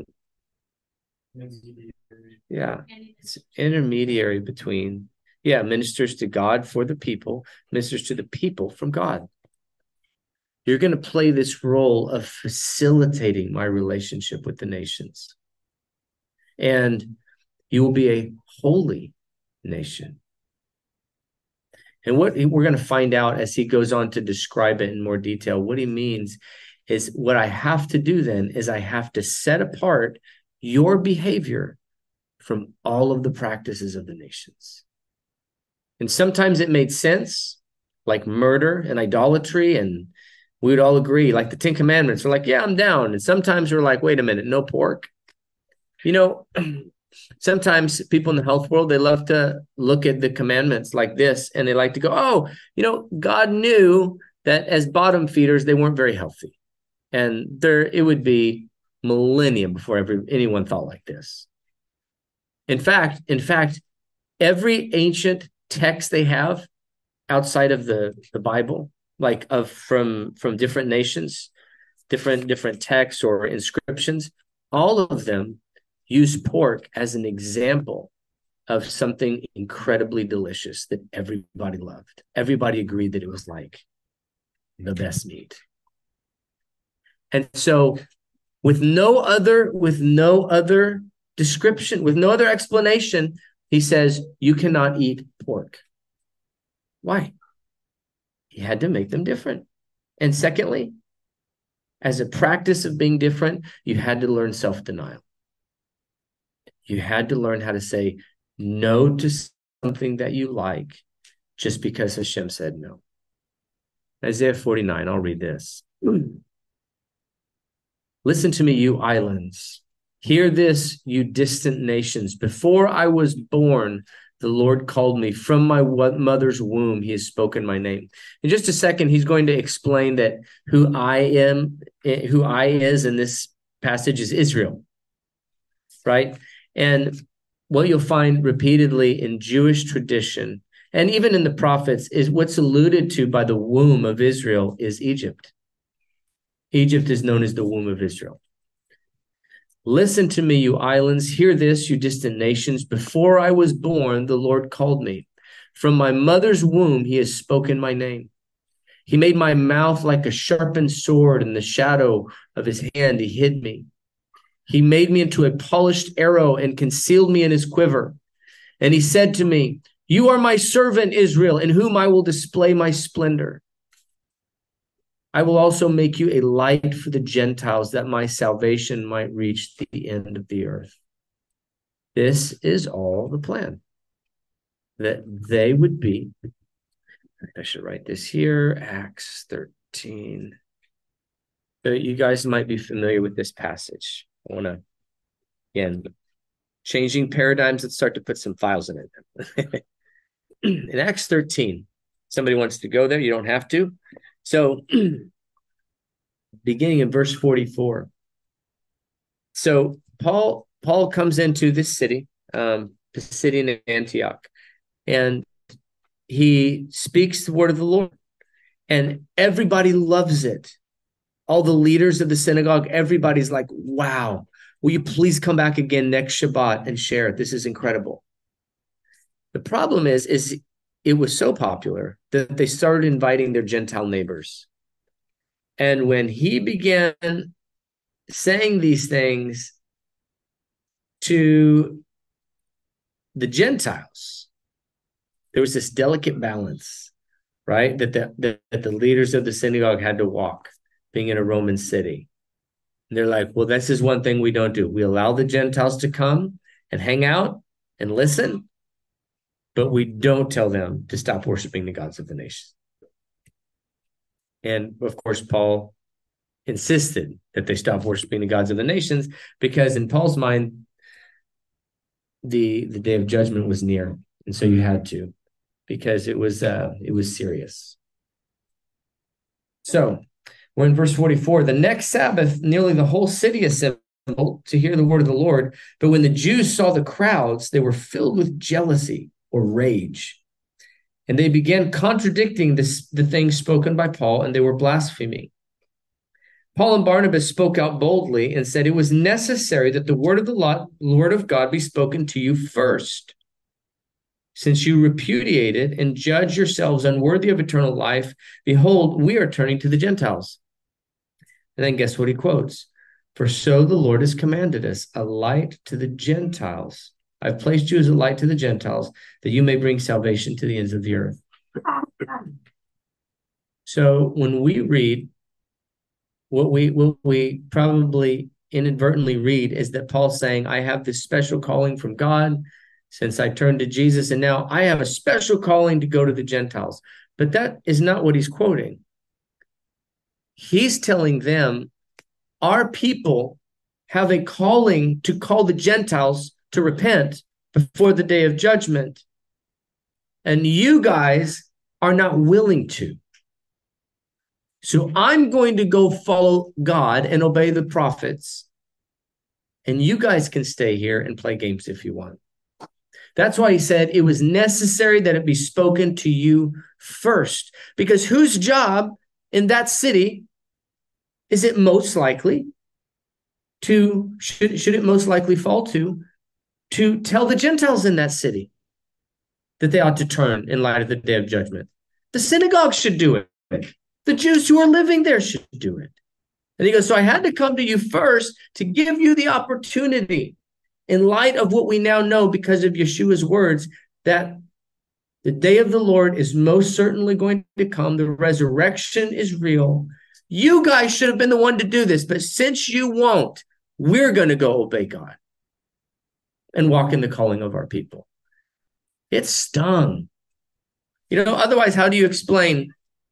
Yeah, it's intermediary between, yeah, ministers to God for the people, ministers to the people from God. You're going to play this role of facilitating my relationship with the nations. And you will be a holy nation. And what we're going to find out as he goes on to describe it in more detail, what he means is what I have to do then is I have to set apart your behavior from all of the practices of the nations. And sometimes it made sense, like murder and idolatry, and we would all agree, like the Ten Commandments. We're like, yeah, I'm down. And sometimes we're like, wait a minute, no pork. You know, sometimes people in the health world, they love to look at the commandments like this, and they like to go, oh, you know, God knew that as bottom feeders, they weren't very healthy. And there, it would be millennia before every, anyone thought like this. In fact, in fact, every ancient text they have outside of the, the Bible, like of from, from different nations, different, different texts or inscriptions, all of them use pork as an example of something incredibly delicious that everybody loved. Everybody agreed that it was like the best meat. And so with no other, with no other description, with no other explanation, he says, you cannot eat pork. Why? He had to make them different. And secondly, as a practice of being different, you had to learn self-denial. You had to learn how to say no to something that you like just because Hashem said no. Isaiah forty-nine, I'll read this. Listen to me, you islands. Hear this, you distant nations. Before I was born, the Lord called me. From my mother's womb, he has spoken my name. In just a second, he's going to explain that who I am, who I is in this passage is Israel, right? And what you'll find repeatedly in Jewish tradition, and even in the prophets, is what's alluded to by the womb of Israel is Egypt. Egypt is known as the womb of Israel. Listen to me, you islands. Hear this, you distant nations. Before I was born, the Lord called me. From my mother's womb, he has spoken my name. He made my mouth like a sharpened sword. In the shadow of his hand, he hid me. He made me into a polished arrow and concealed me in his quiver. And he said to me, you are my servant, Israel, in whom I will display my splendor. I will also make you a light for the Gentiles, that my salvation might reach the end of the earth. This is all the plan, that they would be, I should write this here, Acts thirteen. So you guys might be familiar with this passage. I want to, again, changing paradigms. Let's start to put some files in it. In Acts thirteen, somebody wants to go there, you don't have to. So, beginning in verse forty-four. So, Paul Paul comes into this city, um, the city in Antioch, and he speaks the word of the Lord, and everybody loves it. All the leaders of the synagogue, everybody's like, wow, will you please come back again next Shabbat and share it? This is incredible. The problem is, is it was so popular that they started inviting their Gentile neighbors. And when he began saying these things to the Gentiles, there was this delicate balance, right? That the, that, that the leaders of the synagogue had to walk, being in a Roman city. And they're like, well, this is one thing we don't do. We allow the Gentiles to come and hang out and listen, but we don't tell them to stop worshiping the gods of the nations. And of course, Paul insisted that they stop worshiping the gods of the nations, because in Paul's mind, the, the day of judgment was near. And so you had to, because it was uh, it was serious. So we're in verse forty-four. The next Sabbath, nearly the whole city assembled to hear the word of the Lord. But when the Jews saw the crowds, they were filled with jealousy or rage. And they began contradicting this, the things spoken by Paul, and they were blaspheming. Paul and Barnabas spoke out boldly and said, it was necessary that the word of the Lord of God be spoken to you first. Since you repudiate it and judge yourselves unworthy of eternal life, behold, we are turning to the Gentiles. And then guess what he quotes? For so the Lord has commanded us, a light to the Gentiles. I've placed you as a light to the Gentiles, that you may bring salvation to the ends of the earth. So when we read, what we what we probably inadvertently read is that Paul's saying, I have this special calling from God since I turned to Jesus, and now I have a special calling to go to the Gentiles. But that is not what he's quoting. He's telling them, our people have a calling to call the Gentiles to repent before the day of judgment. And you guys are not willing to. So I'm going to go follow God and obey the prophets. And you guys can stay here and play games if you want. That's why he said it was necessary that it be spoken to you first. Because whose job in that city is it most likely to, should, should it most likely fall to, to tell the Gentiles in that city that they ought to turn in light of the day of judgment? The synagogue should do it. The Jews who are living there should do it. And he goes, so I had to come to you first to give you the opportunity, in light of what we now know because of Yeshua's words, that the day of the Lord is most certainly going to come. The resurrection is real. You guys should have been the one to do this, but since you won't, we're going to go obey God and walk in the calling of our people. It stung. You know, otherwise, how do you explain?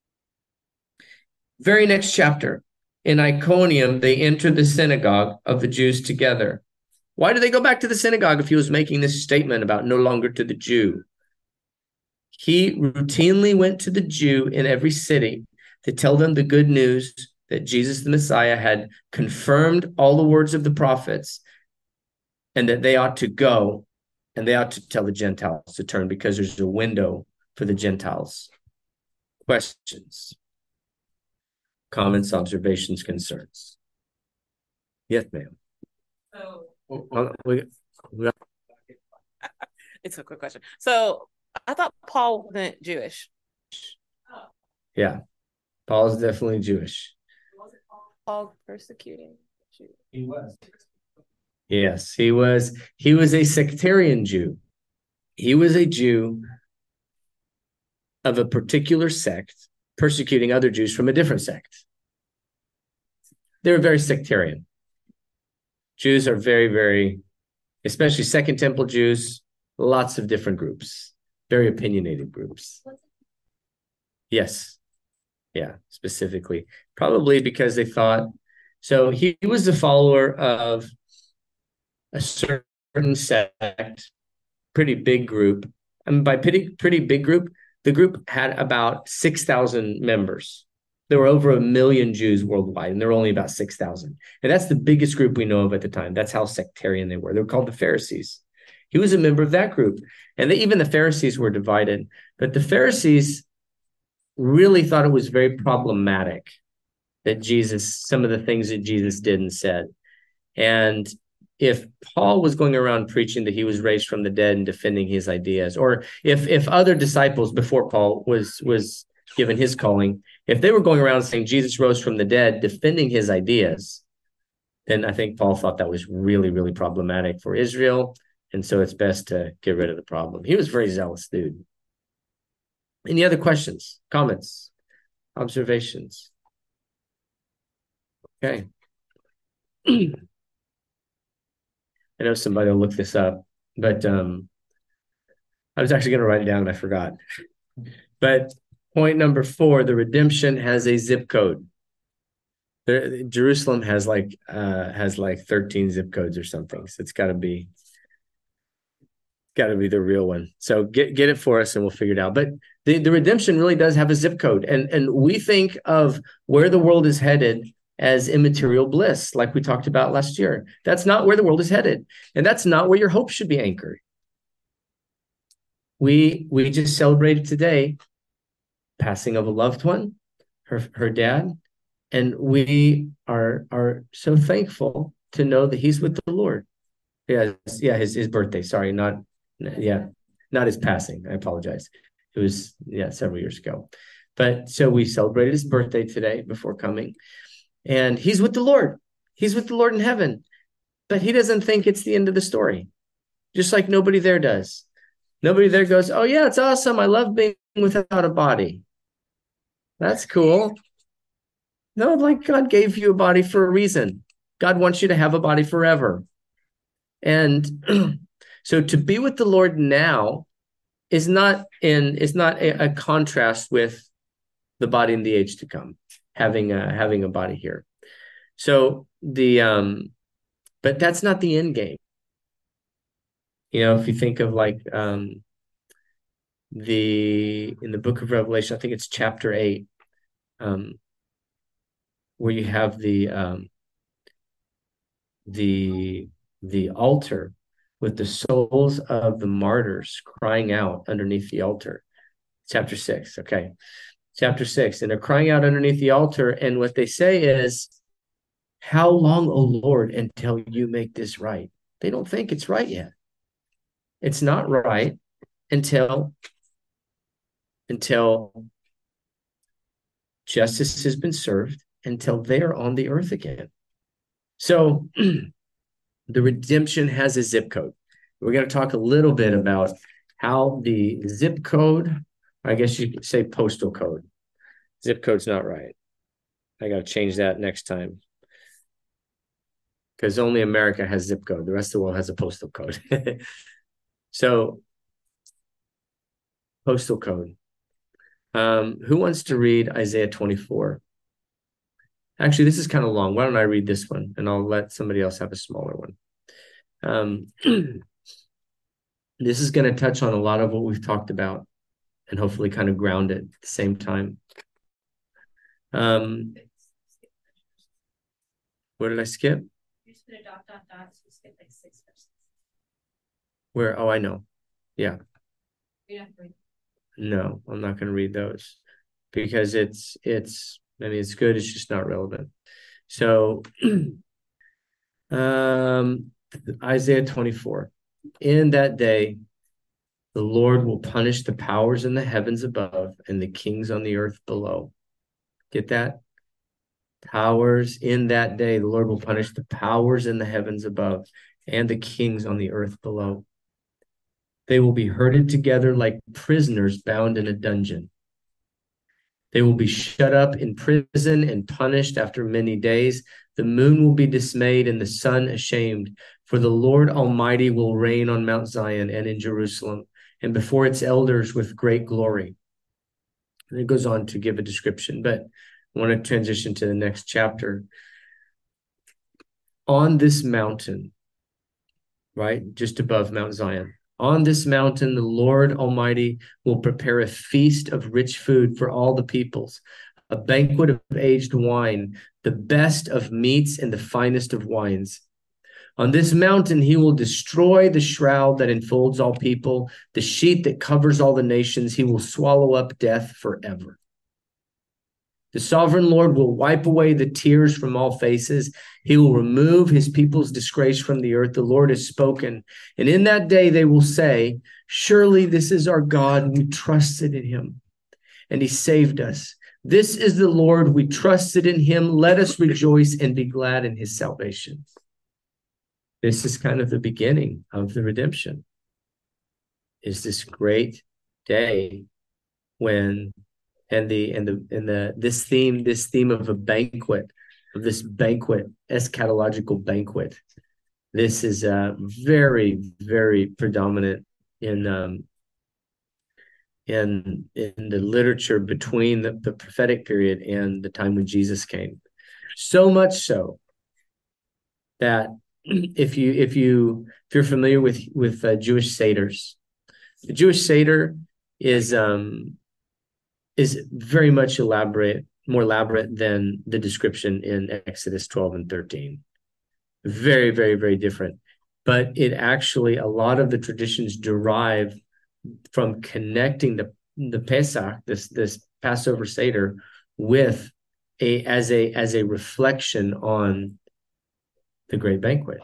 Very next chapter, in Iconium, they entered the synagogue of the Jews together. Why did they go back to the synagogue if he was making this statement about no longer to the Jew? He routinely went to the Jew in every city to tell them the good news that Jesus the Messiah had confirmed all the words of the prophets, and that they ought to go and they ought to tell the Gentiles to turn, because there's a window for the Gentiles. Questions? Comments, observations, concerns? Yes, ma'am. So Well, we, we, it's a quick question. So I thought Paul wasn't Jewish. yeah, Paul is definitely Jewish. Paul persecuting Jews. He was. Yes, he was. He was a sectarian Jew. He was a Jew of a particular sect, persecuting other Jews from a different sect. They were very sectarian. Jews are very, very, especially Second Temple Jews, lots of different groups, very opinionated groups. Yes. Yeah, specifically. Probably because they thought, so he, he was a follower of a certain sect, pretty big group. And by pretty, pretty big group, the group had about six thousand members. There were over a million Jews worldwide, and there were only about six thousand. And that's the biggest group we know of at the time. That's how sectarian they were. They were called the Pharisees. He was a member of that group. And they, even the Pharisees were divided. But the Pharisees really thought it was very problematic that Jesus, some of the things that Jesus did and said. And if Paul was going around preaching that he was raised from the dead and defending his ideas, or if if other disciples before Paul was was given his calling, if they were going around saying Jesus rose from the dead, defending his ideas, then I think Paul thought that was really, really problematic for Israel. And so it's best to get rid of the problem. He was a very zealous dude. Any other questions, comments, observations? Okay. I know somebody will look this up, but um, I was actually going to write it down and I forgot. But point number four, the redemption has a zip code. There, Jerusalem has like uh, has like thirteen zip codes or something. So it's got to be got to be the real one. So get get it for us and we'll figure it out. But the, the redemption really does have a zip code. And, and we think of where the world is headed as immaterial bliss, like we talked about last year. That's not where the world is headed. And that's not where your hope should be anchored. We we just celebrated today passing of a loved one, her her dad, and we are are so thankful to know that he's with the Lord. Yeah, yeah, his his birthday. Sorry, not yeah, not his passing. I apologize. It was yeah several years ago. But so we celebrated his birthday today before coming. And he's with the Lord. He's with the Lord in heaven. But he doesn't think it's the end of the story. Just like nobody there does. Nobody there goes, oh, yeah, it's awesome. I love being without a body. That's cool. No, like God gave you a body for a reason. God wants you to have a body forever. And so to be with the Lord now is not in is not a, a contrast with the body in the age to come. having a having a body here. So the um but that's not the end game. You know, if you think of like um the in the book of Revelation, I think it's chapter eight, um where you have the um the the altar with the souls of the martyrs crying out underneath the altar. Chapter six, okay. Chapter six, and they're crying out underneath the altar, and what they say is, how long, O Lord, until you make this right? They don't think it's right yet. It's not right until, until justice has been served, until they are on the earth again. So the redemption has a zip code. We're going to talk a little bit about how the zip code, I guess you could say postal code. Zip code's not right. I got to change that next time. Because only America has zip code. The rest of the world has a postal code. So, postal code. Um, who wants to read Isaiah twenty-four? Actually, this is kind of long. Why don't I read this one? And I'll let somebody else have a smaller one. Um, this is going to touch on a lot of what we've talked about and hopefully kind of ground it at the same time. Um, where did I skip? You just put a dot, dot, dot, so you skip like six verses. Where? Oh, I know. Yeah. You don't have to read. No, I'm not going to read those because it's, it's, I mean, it's good. It's just not relevant. So Um, Isaiah twenty-four. In that day, the Lord will punish the powers in the heavens above and the kings on the earth below. Get that? Powers in that day, the Lord will punish the powers in the heavens above and the kings on the earth below. They will be herded together like prisoners bound in a dungeon. They will be shut up in prison and punished after many days. The moon will be dismayed and the sun ashamed, for the Lord Almighty will reign on Mount Zion and in Jerusalem, and before its elders with great glory. And it goes on to give a description, but I want to transition to the next chapter. On this mountain, right, just above Mount Zion, on this mountain, the Lord Almighty will prepare a feast of rich food for all the peoples, a banquet of aged wine, the best of meats and the finest of wines. On this mountain, he will destroy the shroud that enfolds all people, the sheet that covers all the nations. He will swallow up death forever. The sovereign Lord will wipe away the tears from all faces. He will remove his people's disgrace from the earth. The Lord has spoken. And in that day they will say, surely this is our God. We trusted in him, and he saved us. This is the Lord. We trusted in him. Let us rejoice and be glad in his salvation. This is kind of the beginning of the redemption. Is this great day when And the and the and the this theme, this theme of a banquet, of this banquet, eschatological banquet. This is uh, very, very predominant in um, in in the literature between the, the prophetic period and the time when Jesus came. So much so that if you if you if you're familiar with with uh, Jewish seders, the Jewish seder is um. is very much elaborate, more elaborate than the description in Exodus twelve and thirteen. Very, very, very different. But it actually, a lot of the traditions derive from connecting the, the Pesach, this, this Passover Seder, with a as a as a reflection on the great banquet.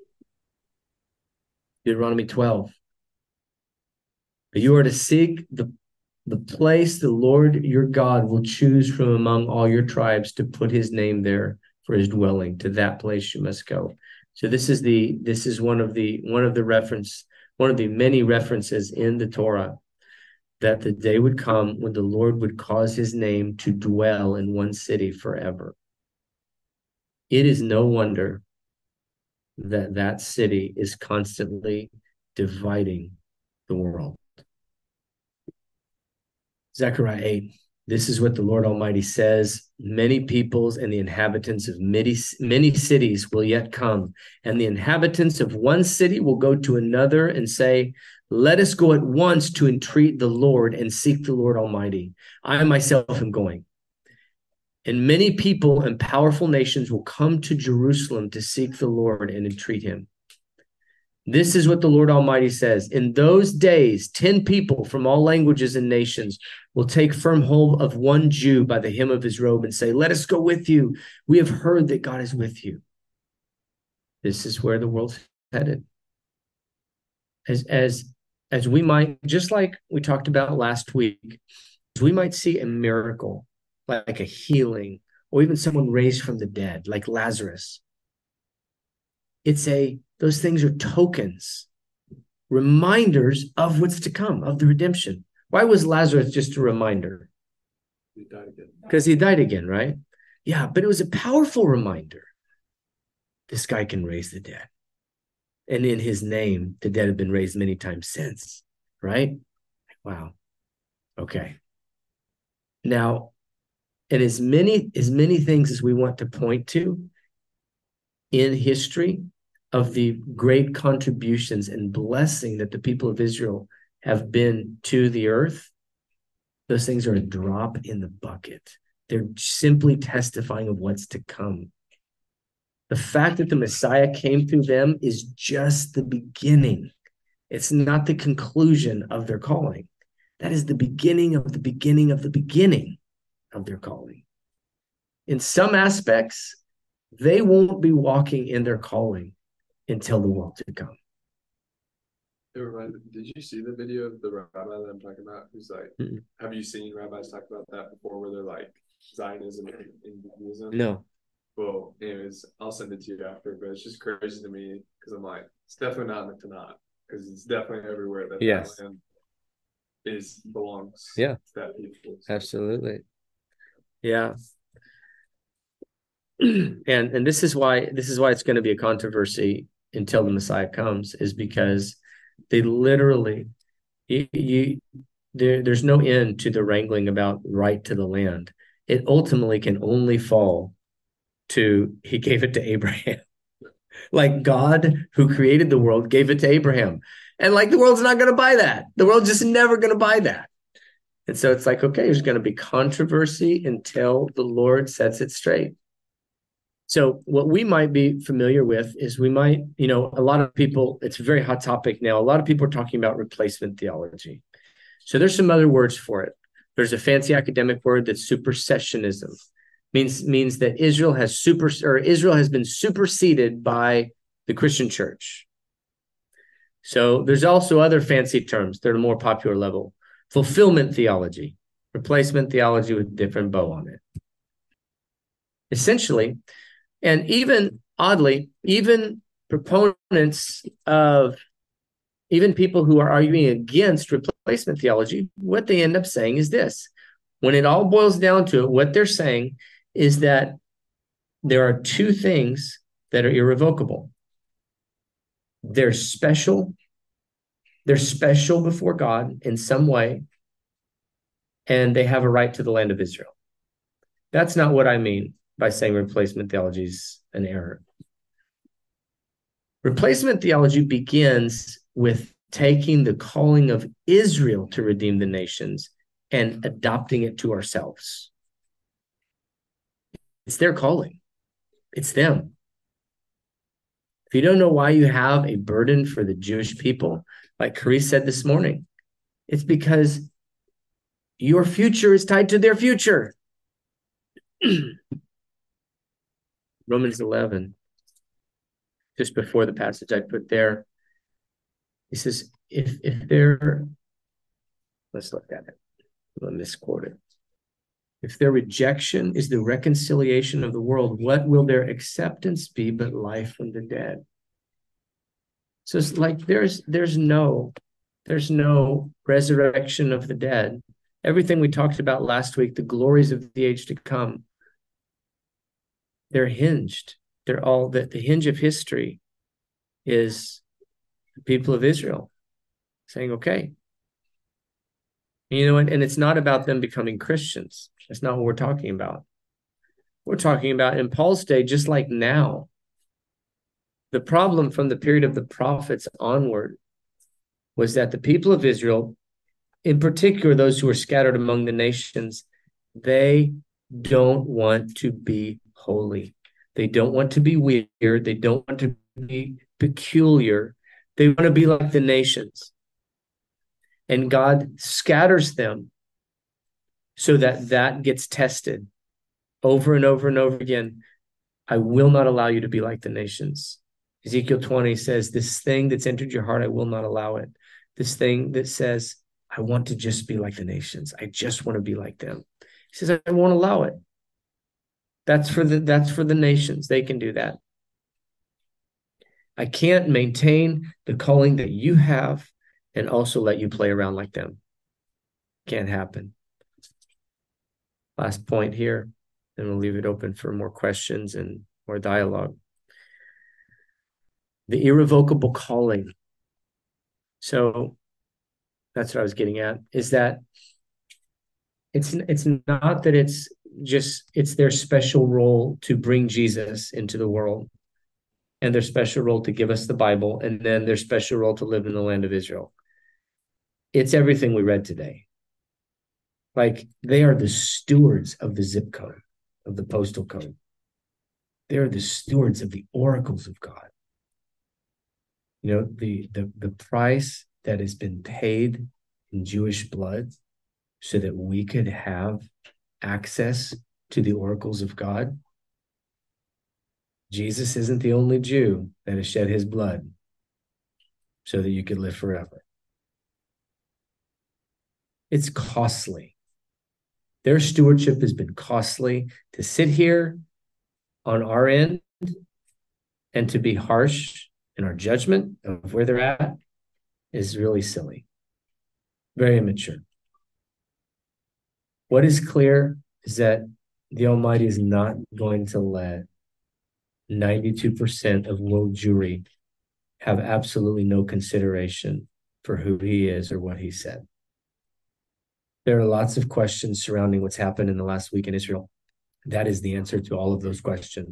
Deuteronomy twelve. But you are to seek the The place the Lord your God will choose from among all your tribes to put his name there for his dwelling. To that place you must go. So this is the this is one of the one of the reference, one of the many references in the Torah that the day would come when the Lord would cause his name to dwell in one city forever. It is no wonder that that city is constantly dividing the world. Zechariah eight, this is what the Lord Almighty says. Many peoples and the inhabitants of many, many cities will yet come, and the inhabitants of one city will go to another and say, let us go at once to entreat the Lord and seek the Lord Almighty. I myself am going. And many people and powerful nations will come to Jerusalem to seek the Lord and entreat him. This is what the Lord Almighty says. In those days, ten people from all languages and nations will take firm hold of one Jew by the hem of his robe and say, let us go with you. We have heard that God is with you. This is where the world's headed. As, as, as we might, just like we talked about last week, we might see a miracle, like a healing, or even someone raised from the dead, like Lazarus. It's a Those things are tokens, reminders of what's to come, of the redemption. Why was Lazarus just a reminder? He died again. Because he died again, right? Yeah, but it was a powerful reminder. This guy can raise the dead. And in his name, the dead have been raised many times since, right? Wow. Okay. Now, and as many, as many things as we want to point to in history, of the great contributions and blessing that the people of Israel have been to the earth, those things are a drop in the bucket. They're simply testifying of what's to come. The fact that the Messiah came through them is just the beginning. It's not the conclusion of their calling. That is the beginning of the beginning of the beginning of their calling. In some aspects, they won't be walking in their calling until the world to come. It reminded, did you see the video of the rabbi that I'm talking about? Who's like, mm-hmm. Have you seen rabbis talk about that before, where they're like Zionism and Judaism? No. Well, anyways, I'll send it to you after, but it's just crazy to me because I'm like, it's definitely not in the Tanakh, because it's definitely everywhere that yes. that land is belongs. Yeah, to that people. So. Absolutely. Yeah. and and this is why this is why it's going to be a controversy until the Messiah comes, is because they literally you, you there, there's no end to the wrangling about right to the land. It ultimately can only fall to he gave it to Abraham. Like God, who created the world, gave it to Abraham. And like the world's not going to buy that. The world's just never going to buy that. And so it's like, okay, there's going to be controversy until the Lord sets it straight. So what we might be familiar with is we might, you know, a lot of people, it's a very hot topic now. A lot of people are talking about replacement theology. So there's some other words for it. There's a fancy academic word that's supersessionism. Means means that Israel has super or Israel has been superseded by the Christian church. So there's also other fancy terms that are more popular level. Fulfillment theology, replacement theology with a different bow on it. Essentially, and even oddly, even proponents of, even people who are arguing against replacement theology, what they end up saying is this. When it all boils down to it, what they're saying is that there are two things that are irrevocable. They're special. They're special before God in some way, and they have a right to the land of Israel. That's not what I mean by saying replacement theology is an error. Replacement theology begins with taking the calling of Israel to redeem the nations and adopting it to ourselves. It's their calling. It's them. If you don't know why you have a burden for the Jewish people, like Carice said this morning, it's because your future is tied to their future. Romans eleven, just before the passage I put there, he says, if if they're, let's look at it. I'll misquote it. If their rejection is the reconciliation of the world, what will their acceptance be but life from the dead? So it's like there's there's no there's no resurrection of the dead. Everything we talked about last week, the glories of the age to come, they're hinged. They're all that the hinge of history is the people of Israel saying, okay. You know, and, and it's not about them becoming Christians. That's not what we're talking about. We're talking about in Paul's day, just like now, the problem from the period of the prophets onward was that the people of Israel, in particular, those who were scattered among the nations, they don't want to be holy. They don't want to be weird. They don't want to be peculiar. They want to be like the nations. And God scatters them so that that gets tested over and over and over again. I will not allow you to be like the nations. Ezekiel twenty says, this thing that's entered your heart, I will not allow it. This thing that says, I want to just be like the nations. I just want to be like them. He says, I won't allow it. That's for the, that's for the nations. They can do that. I can't maintain the calling that you have and also let you play around like them. Can't happen. Last point here, then we'll leave it open for more questions and more dialogue. The irrevocable calling. So that's what I was getting at, is that it's it's not that it's just, it's their special role to bring Jesus into the world, and their special role to give us the Bible, and then their special role to live in the land of Israel. It's everything we read today. Like, they are the stewards of the zip code, of the postal code. They are the stewards of the oracles of God. You know, the, the, the price that has been paid in Jewish blood so that we could have access to the oracles of God. Jesus isn't the only Jew that has shed his blood so that you could live forever. It's costly. Their stewardship has been costly. To sit here on our end and to be harsh in our judgment of where they're at is really silly, very immature. What is clear is that the Almighty is not going to let ninety-two percent of world Jewry have absolutely no consideration for who he is or what he said. There are lots of questions surrounding what's happened in the last week in Israel. That is the answer to all of those questions.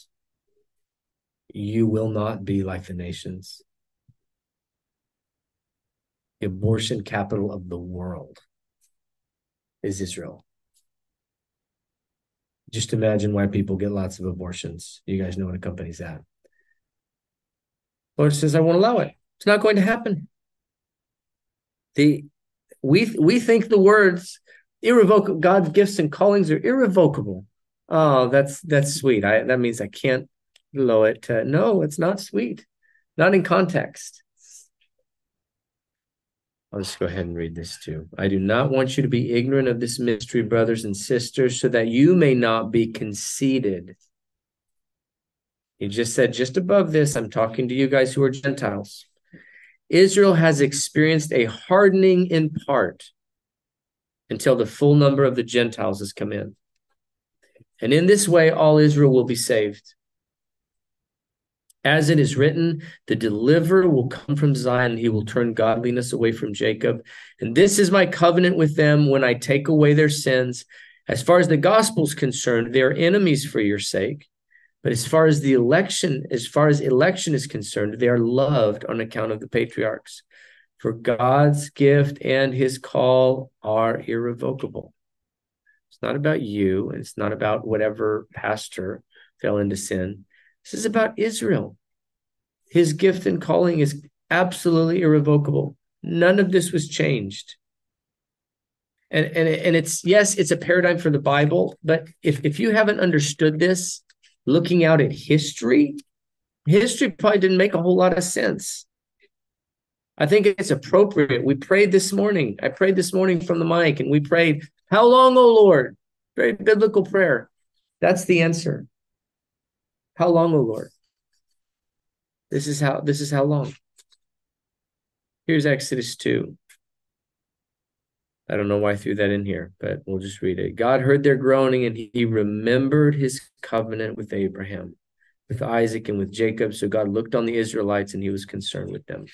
You will not be like the nations. The abortion capital of the world is Israel. Just imagine why people get lots of abortions. You guys know what accompanies that. Lord says, I won't allow it. It's not going to happen. The we we think the words irrevocable, God's gifts and callings are irrevocable. Oh, that's that's sweet. I that means I can't low it to, no, it's not sweet. Not in context. I'll just go ahead and read this too. I do not want you to be ignorant of this mystery, brothers and sisters, so that you may not be conceited. He just said, just above this, I'm talking to you guys who are Gentiles. Israel has experienced a hardening in part until the full number of the Gentiles has come in. And in this way, all Israel will be saved. As it is written, the deliverer will come from Zion. He will turn godliness away from Jacob. And this is my covenant with them when I take away their sins. As far as the gospel is concerned, they are enemies for your sake. But as far as the election, as far as election is concerned, they are loved on account of the patriarchs. For God's gift and his call are irrevocable. It's not about you, and it's not about whatever pastor fell into sin. This is about Israel. His gift and calling is absolutely irrevocable. None of this was changed. And, and, and it's, yes, it's a paradigm for the Bible, but if, if you haven't understood this, looking out at history, history probably didn't make a whole lot of sense. I think it's appropriate. We prayed this morning. I prayed this morning from the mic, and we prayed, how long, O Lord? Very biblical prayer. That's the answer. How long, O Lord? This is how, this is how long. Here's Exodus two. I don't know why I threw that in here, but we'll just read it. God heard their groaning, and he remembered his covenant with Abraham, with Isaac, and with Jacob. So God looked on the Israelites, and he was concerned with them.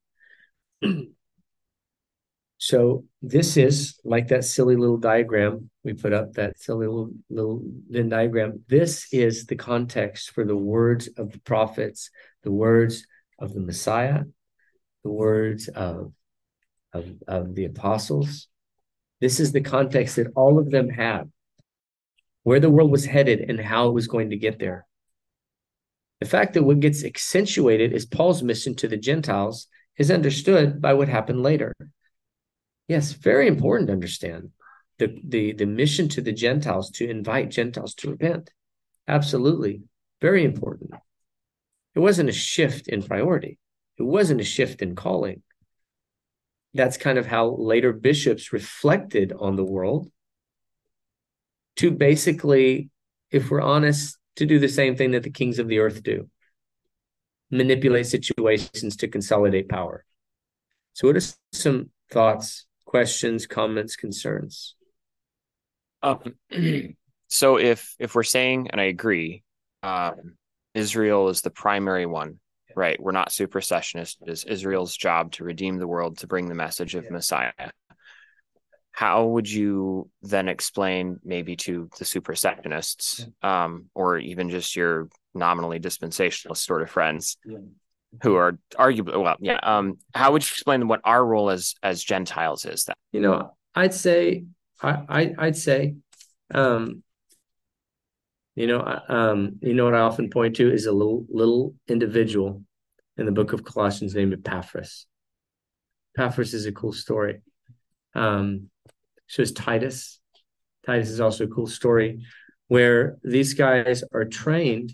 So this is like that silly little diagram we put up, that silly little, little Venn diagram. This is the context for the words of the prophets, the words of the Messiah, the words of, of, of the apostles. This is the context that all of them have, where the world was headed and how it was going to get there. The fact that what gets accentuated is Paul's mission to the Gentiles is understood by what happened later. Yes, very important to understand the, the, the mission to the Gentiles, to invite Gentiles to repent. Absolutely. Very important. It wasn't a shift in priority. It wasn't a shift in calling. That's kind of how later bishops reflected on the world to basically, if we're honest, to do the same thing that the kings of the earth do. Manipulate situations to consolidate power. So what are some thoughts, questions, comments, concerns? Um, so if if we're saying, and I agree, um, Israel is the primary one, right? We're not supersessionists. It is Israel's job to redeem the world, to bring the message of Messiah. How would you then explain maybe to the supersessionists, um, or even just your nominally dispensationalist sort of friends, yeah, who are arguably, well, yeah, um, how would you explain what our role as as Gentiles is then? You know, I'd say, I, I I'd say, um, you know, um, you know what I often point to is a little little individual in the book of Colossians named Epaphras. Epaphras is a cool story. Um, so is Titus. Titus is also a cool story where these guys are trained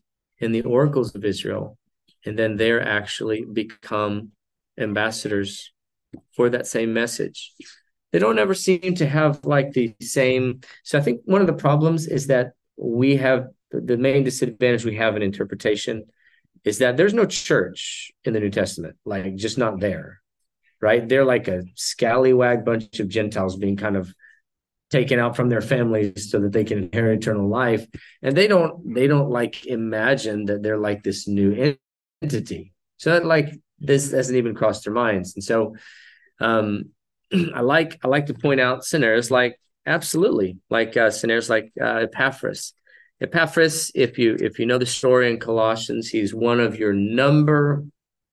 in the oracles of Israel, and then they're actually become ambassadors for that same message. They don't ever seem to have like the same. So I think one of the problems is that we have the main disadvantage we have in interpretation is that there's no church in the New Testament, like just not there, right? They're like a scallywag bunch of Gentiles being kind of taken out from their families so that they can inherit eternal life. And they don't, they don't like imagine that they're like this new entity. So that like this hasn't even crossed their minds. And so um, I like, I like to point out scenarios like, absolutely, like uh, scenarios like uh, Epaphras. Epaphras, if you if you know the story in Colossians, he's one of your number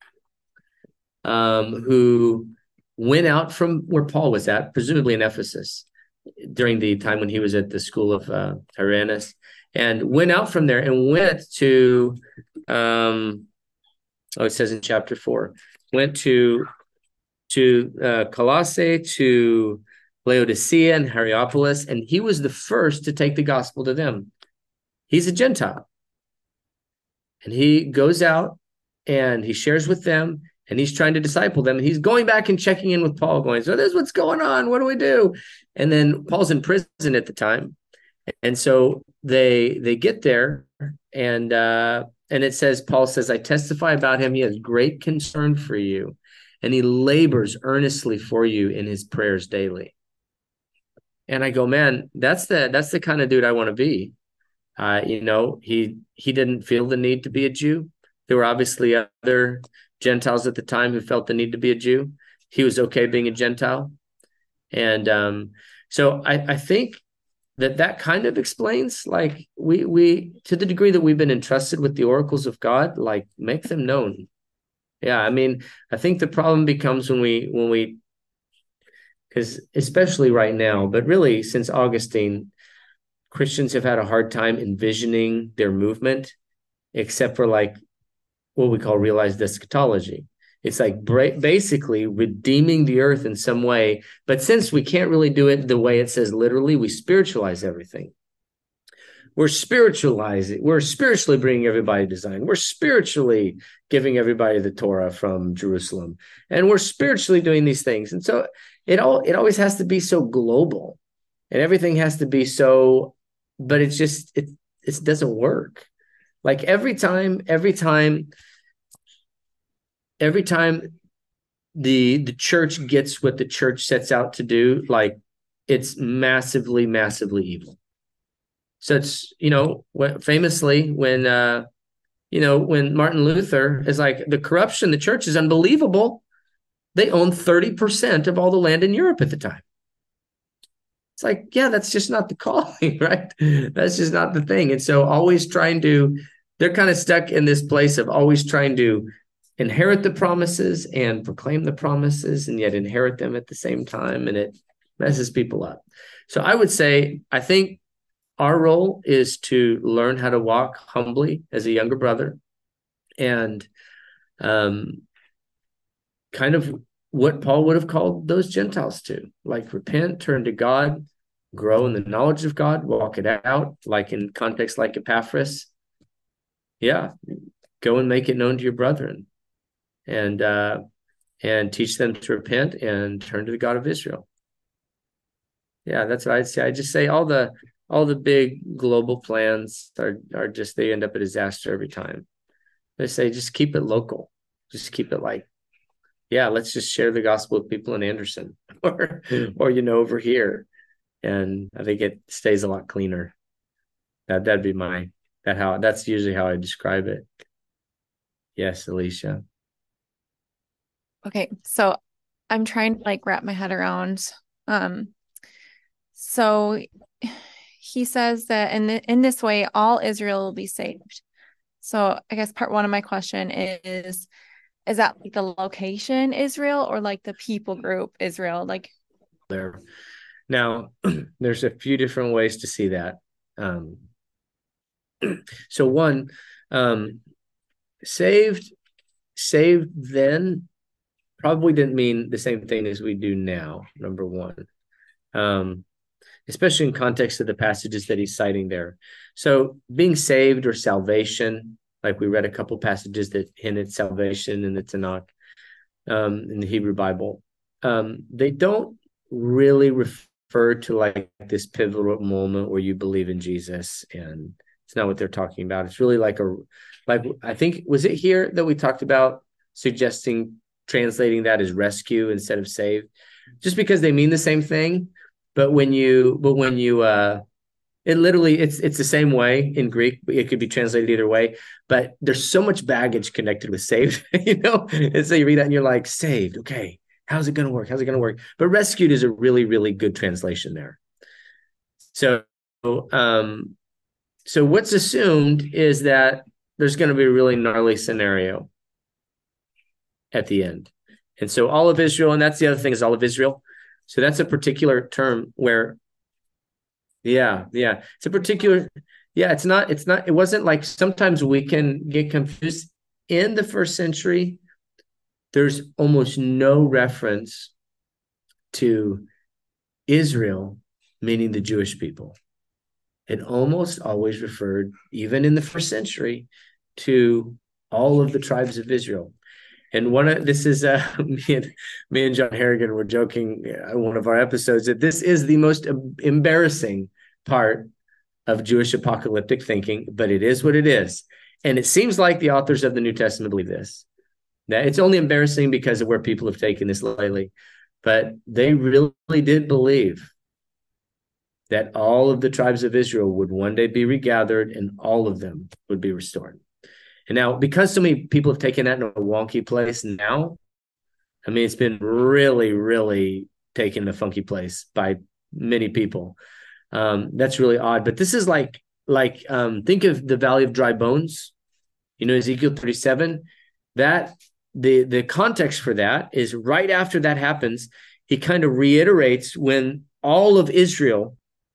um, who went out from where Paul was at, presumably in Ephesus, during the time when he was at the school of uh, Tyrannus, and went out from there and went to, um, oh, it says in chapter four, went to to uh, Colossae, to Laodicea and Hierapolis, and he was the first to take the gospel to them. He's a Gentile. And he goes out and he shares with them and he's trying to disciple them. And he's going back and checking in with Paul, going, so this is what's going on. What do we do? And then Paul's in prison at the time. And so they they get there and uh, and it says, Paul says, I testify about him. He has great concern for you. And he labors earnestly for you in his prayers daily. And I go, man, that's the that's the kind of dude I want to be. Uh, you know, he he didn't feel the need to be a Jew. There were obviously other Gentiles at the time who felt the need to be a Jew. He was okay being a Gentile. And um, so I, I think that that kind of explains, like, we, we to the degree that we've been entrusted with the oracles of God, like, make them known. Yeah, I mean, I think the problem becomes when we, when we, because especially right now, but really since Augustine, Christians have had a hard time envisioning their movement, except for like what we call realized eschatology. It's like bra- basically redeeming the earth in some way. But since we can't really do it the way it says literally, we spiritualize everything. We're spiritualizing. We're spiritually bringing everybody to Zion. We're spiritually giving everybody the Torah from Jerusalem. And we're spiritually doing these things. And so it all it always has to be so global. And everything has to be so, but it's just, it, it doesn't work. Like every time, every time, every time the, the church gets what the church sets out to do, like it's massively, massively evil. So it's, you know, famously when, uh, you know, when Martin Luther is like, the corruption, the church is unbelievable. They own thirty percent of all the land in Europe at the time. It's like, yeah, that's just not the calling, right? That's just not the thing. And so always trying to, they're kind of stuck in this place of always trying to inherit the promises and proclaim the promises and yet inherit them at the same time. And it messes people up. So I would say, I think our role is to learn how to walk humbly as a younger brother and um, kind of what Paul would have called those Gentiles to, like repent, turn to God, grow in the knowledge of God, walk it out, like in context like Epaphras. Yeah, go and make it known to your brethren and uh, and teach them to repent and turn to the God of Israel. Yeah, that's what I'd say. I just say all the all the big global plans are are just, they end up a disaster every time. They say just keep it local. Just keep it like, yeah, let's just share the gospel with people in Anderson or, or, you know, over here. And I think it stays a lot cleaner. That, that'd be my, that how, that's usually how I describe it. Yes, Alicia. Okay. So I'm trying to like wrap my head around, um, so he says that in, the, in this way, all Israel will be saved. So I guess part one of my question is, is that like the location Israel or like the people group Israel? Like there. Now, there's a few different ways to see that. Um, so one, um, saved, saved then probably didn't mean the same thing as we do now, number one. Um, especially in context of the passages that he's citing there. So being saved or salvation like we read a couple passages that hint at salvation in the Tanakh, um, in the Hebrew Bible. Um, they don't really refer to like this pivotal moment where you believe in Jesus, and it's not what they're talking about. It's really like a, like I think, was it here that we talked about suggesting translating that as rescue instead of save, just because they mean the same thing, but when you, but when you, uh, it literally, it's it's the same way in Greek. It could be translated either way, but there's so much baggage connected with saved, you know. And so you read that and you're like, saved, okay. How's it going to work? How's it going to work? But rescued is a really, really good translation there. So, um, so what's assumed is that there's going to be a really gnarly scenario at the end. And so all of Israel, and that's the other thing is all of Israel. So that's a particular term where, yeah, yeah, it's a particular, yeah, it's not, it's not, it wasn't like sometimes we can get confused in the first century. There's almost no reference to Israel, meaning the Jewish people. It almost always referred, even in the first century, to all of the tribes of Israel. And one of this is uh, me and me and John Harrigan were joking in one of our episodes that this is the most embarrassing part of Jewish apocalyptic thinking, but it is what it is. And it seems like the authors of the New Testament believe this. That it's only embarrassing because of where people have taken this lately, but they really did believe that all of the tribes of Israel would one day be regathered and all of them would be restored. And now, because so many people have taken that in a wonky place now, I mean, it's been really, really taken in a funky place by many people. Um, that's really odd. But this is like, like um, think of the Valley of Dry Bones, you know, Ezekiel thirty-seven. That the the context for that is right after that happens, he kind of reiterates when all of Israel,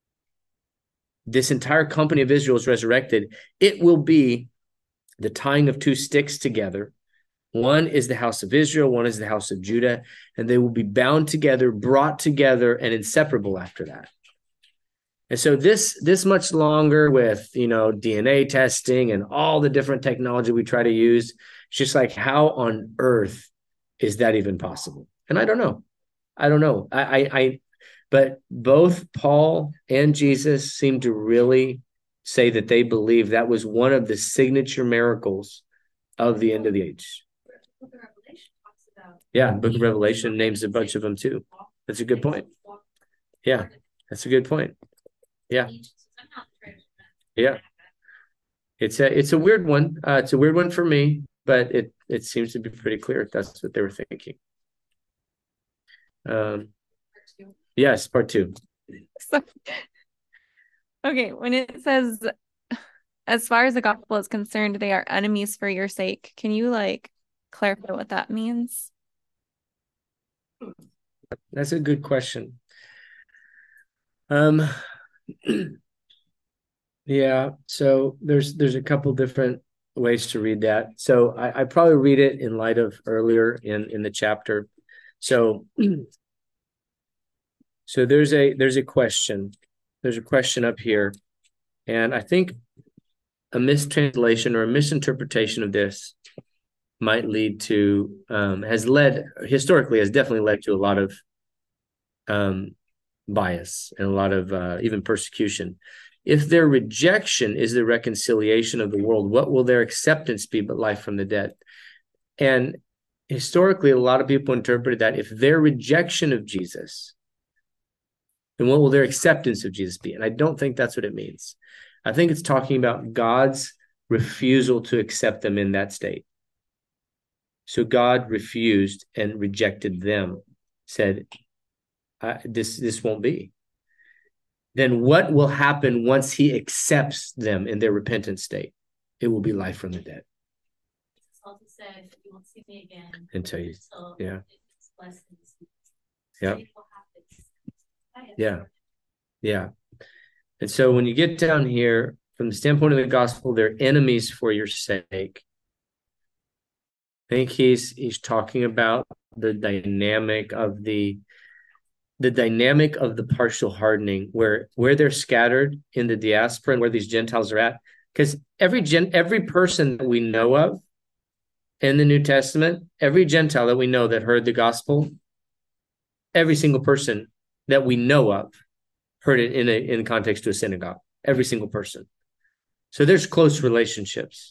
this entire company of Israel is resurrected, it will be the tying of two sticks together. One is the house of Israel, one is the house of Judah, and they will be bound together, brought together, and inseparable after that. And so this this much longer with, you know, D N A testing and all the different technology we try to use, it's just like, how on earth is that even possible? And I don't know. I don't know. I, I, I but both Paul and Jesus seem to really say that they believe that was one of the signature miracles of the end of the age. Yeah, Book of Revelation names a bunch of them too. That's a good point. Yeah, that's a good point. Yeah. Yeah. It's a it's a weird one. Uh, it's a weird one for me, but it it seems to be pretty clear that's what they were thinking. Um, yes, part two. So, okay, when it says, as far as the gospel is concerned, they are enemies for your sake. Can you like clarify what that means? That's a good question. Um, yeah, so there's there's a couple different ways to read that. So I, I probably read it in light of earlier in in the chapter. So so there's a there's a question. There's a question up here, and I think a mistranslation or a misinterpretation of this might lead to um, has led historically has definitely led to a lot of um, bias and a lot of uh, even persecution. If their rejection is the reconciliation of the world, what will their acceptance be but life from the dead? And historically, a lot of people interpreted that if their rejection of Jesus, then what will their acceptance of Jesus be? And I don't think that's what it means. I think it's talking about God's refusal to accept them in that state. So God refused and rejected them, said, uh, this, this won't be. Then what will happen once he accepts them in their repentant state? It will be life from the dead. Jesus also said, you won't see me again Until you, until yeah. it's less than this. Yeah. Yeah. Yeah. And so when you get down here, from the standpoint of the gospel, they're enemies for your sake. I think he's he's talking about the dynamic of the the dynamic of the partial hardening, where where they're scattered in the diaspora and where these Gentiles are at, Because every gen, every person that we know of in the New Testament, every Gentile that we know that heard the gospel, every single person that we know of heard it in a in the context to a synagogue. Every single person. So there's close relationships.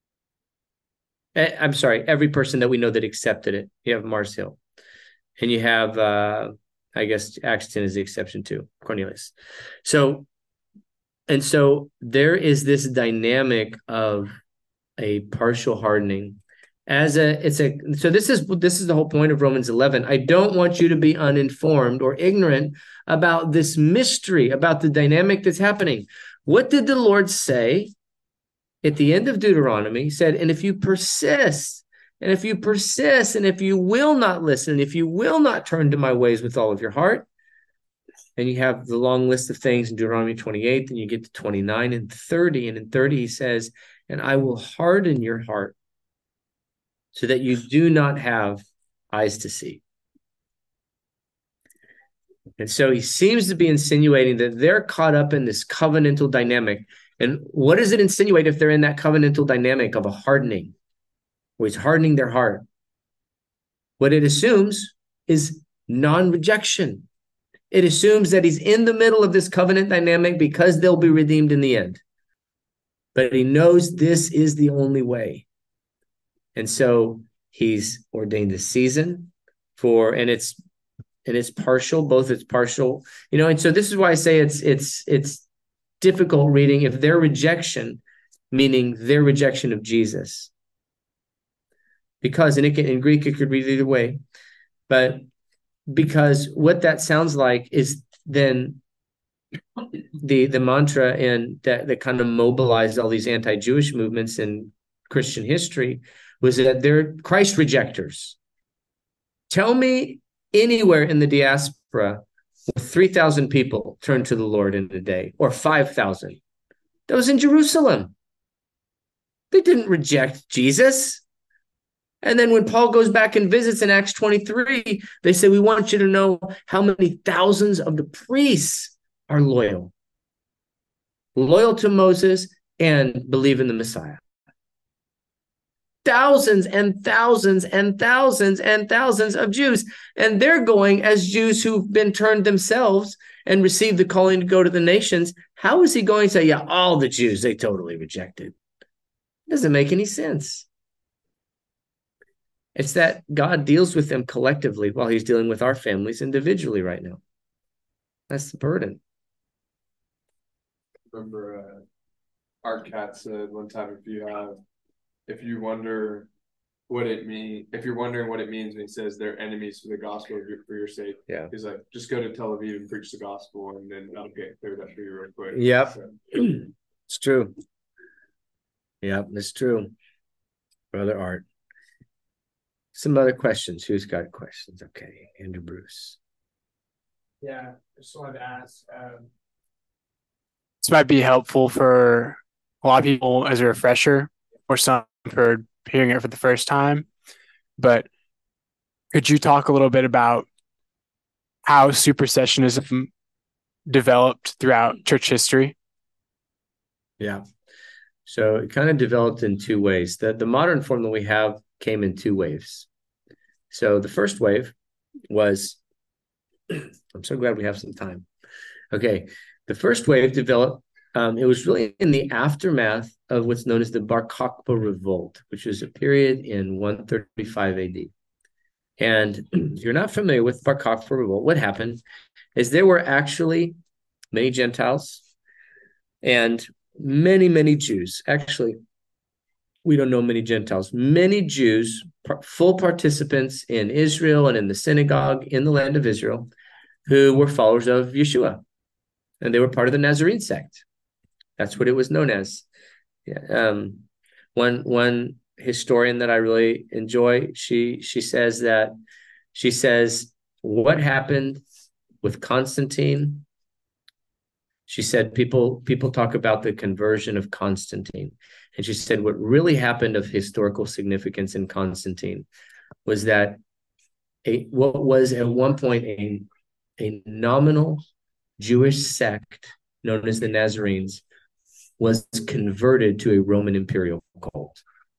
I'm sorry, every person that we know that accepted it. You have Mars Hill. And you have, uh, I guess, Acts ten is the exception too, Cornelius. So, and so there is this dynamic of a partial hardening as a, it's a, so this is, this is the whole point of Romans eleven. I don't want you to be uninformed or ignorant about this mystery, about the dynamic that's happening. What did the Lord say at the end of Deuteronomy? He said, and if you persist, and if you persist, and if you will not listen, if you will not turn to my ways with all of your heart, and you have the long list of things in Deuteronomy twenty-eight, and you get to twenty-nine and thirty, and in thirty he says, and I will harden your heart so that you do not have eyes to see. And so he seems to be insinuating that they're caught up in this covenantal dynamic. And what does it insinuate if they're in that covenantal dynamic of a hardening, where he's hardening their heart? What it assumes is non-rejection. It assumes that he's in the middle of this covenant dynamic because they'll be redeemed in the end. But he knows this is the only way. And so he's ordained a season for, and it's and it's partial, both it's partial, you know, and so this is why I say it's it's it's difficult reading if their rejection, meaning their rejection of Jesus. Because, and it can, in Greek, it could read either way, but because what that sounds like is then the the mantra and that, that kind of mobilized all these anti-Jewish movements in Christian history was that they're Christ rejectors. Tell me anywhere in the diaspora where three thousand people turned to the Lord in a day, or five thousand. That was in Jerusalem. They didn't reject Jesus. And then when Paul goes back and visits in Acts twenty-three, they say, we want you to know how many thousands of the priests are loyal. Loyal to Moses and believe in the Messiah. Thousands and thousands and thousands and thousands of Jews. And they're going as Jews who've been turned themselves and received the calling to go to the nations. How is he going to say, yeah, all the Jews, they totally rejected? It doesn't make any sense. It's that God deals with them collectively while he's dealing with our families individually right now. That's the burden. Remember, uh, Art Cat said one time, if you have, if you wonder what it means, if you're wondering what it means when he says they're enemies for the gospel of your, for your sake, yeah, he's like, just go to Tel Aviv and preach the gospel, and then that'll get cleared up for you real quick. Yep, so. It's true. Yep, it's true, Brother Art. Some other questions. Who's got questions? Okay, Andrew Bruce. Yeah, I just wanted to ask. Um, this might be helpful for a lot of people as a refresher, or some for hearing it for the first time. But could you talk a little bit about how supersessionism developed throughout church history? Yeah. So it kind of developed in two ways. The, the modern form that we have came in two waves. So the first wave was, I'm so glad we have some time. Okay. The first wave developed, um, it was really in the aftermath of what's known as the Bar Kokhba Revolt, which was a period in one thirty-five A D. And if you're not familiar with Bar Kokhba Revolt, what happened is there were actually many Gentiles and many, many Jews. Actually, we don't know many Gentiles. Many Jews, full participants in Israel and in the synagogue in the land of Israel, who were followers of Yeshua. And they were part of the Nazarene sect. That's what it was known as. Yeah. Um, one one historian that I really enjoy, she she says that, she says, what happened with Constantine? She said, people, people talk about the conversion of Constantine. And she said, what really happened of historical significance in Constantine was that a, what was at one point a, a nominal Jewish sect known as the Nazarenes was converted to a Roman imperial cult.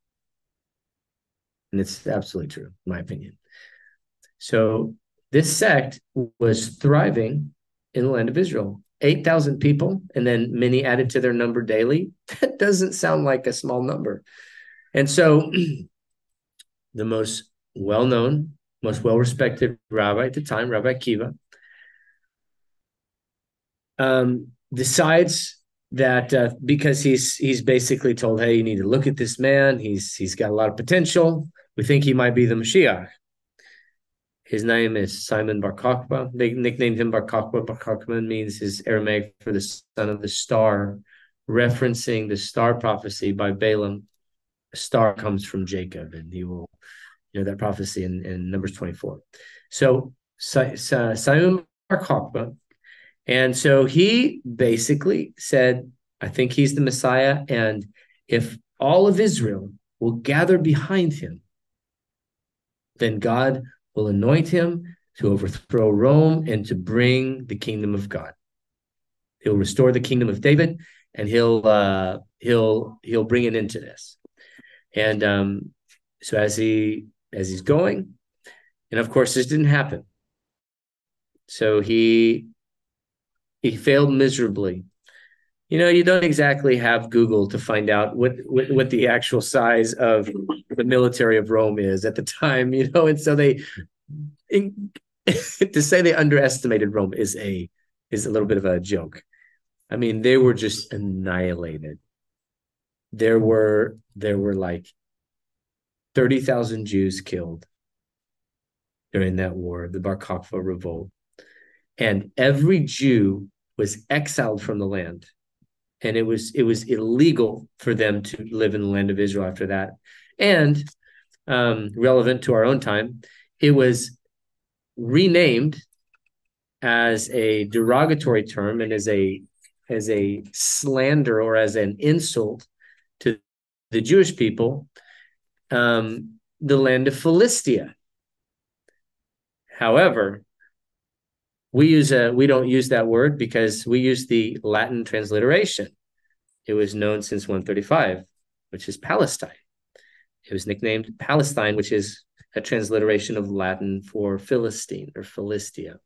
And it's absolutely true, in my opinion. So this sect was thriving in the land of Israel. eight thousand people, and then many added to their number daily. That doesn't sound like a small number. And so the most well-known, most well-respected rabbi at the time, Rabbi Akiva, um, decides that uh, because he's he's basically told, hey, you need to look at this man. He's he's got a lot of potential. We think he might be the Mashiach. His name is Simon Bar Kokhba. They nicknamed him Bar Kokhba. Bar Kokhba means his Aramaic for the son of the star, referencing the star prophecy by Balaam. A star comes from Jacob, and he will, you know, that prophecy in, in Numbers twenty-four. So Simon Bar Kokhba, and so he basically said, I think he's the Messiah, and if all of Israel will gather behind him, then God will anoint him to overthrow Rome and to bring the kingdom of God. He'll restore the kingdom of David, and he'll uh, he'll he'll bring it into this. And um, so as he as he's going, and of course this didn't happen. So he he failed miserably. You know, you don't exactly have Google to find out what, what, what the actual size of the military of Rome is at the time, you know, and so they, in, to say they underestimated Rome is a is a little bit of a joke. I mean, they were just annihilated. There were there were like thirty thousand Jews killed during that war, the Bar Kokhba revolt, and every Jew was exiled from the land. And it was it was illegal for them to live in the land of Israel after that. And um, relevant to our own time, it was renamed as a derogatory term and as a as a slander or as an insult to the Jewish people, um, the land of Philistia. However, We use a we don't use that word because we use the Latin transliteration. It was known since one thirty-five, which is Palestine. It was nicknamed Palestine, which is a transliteration of Latin for Philistine or Philistia.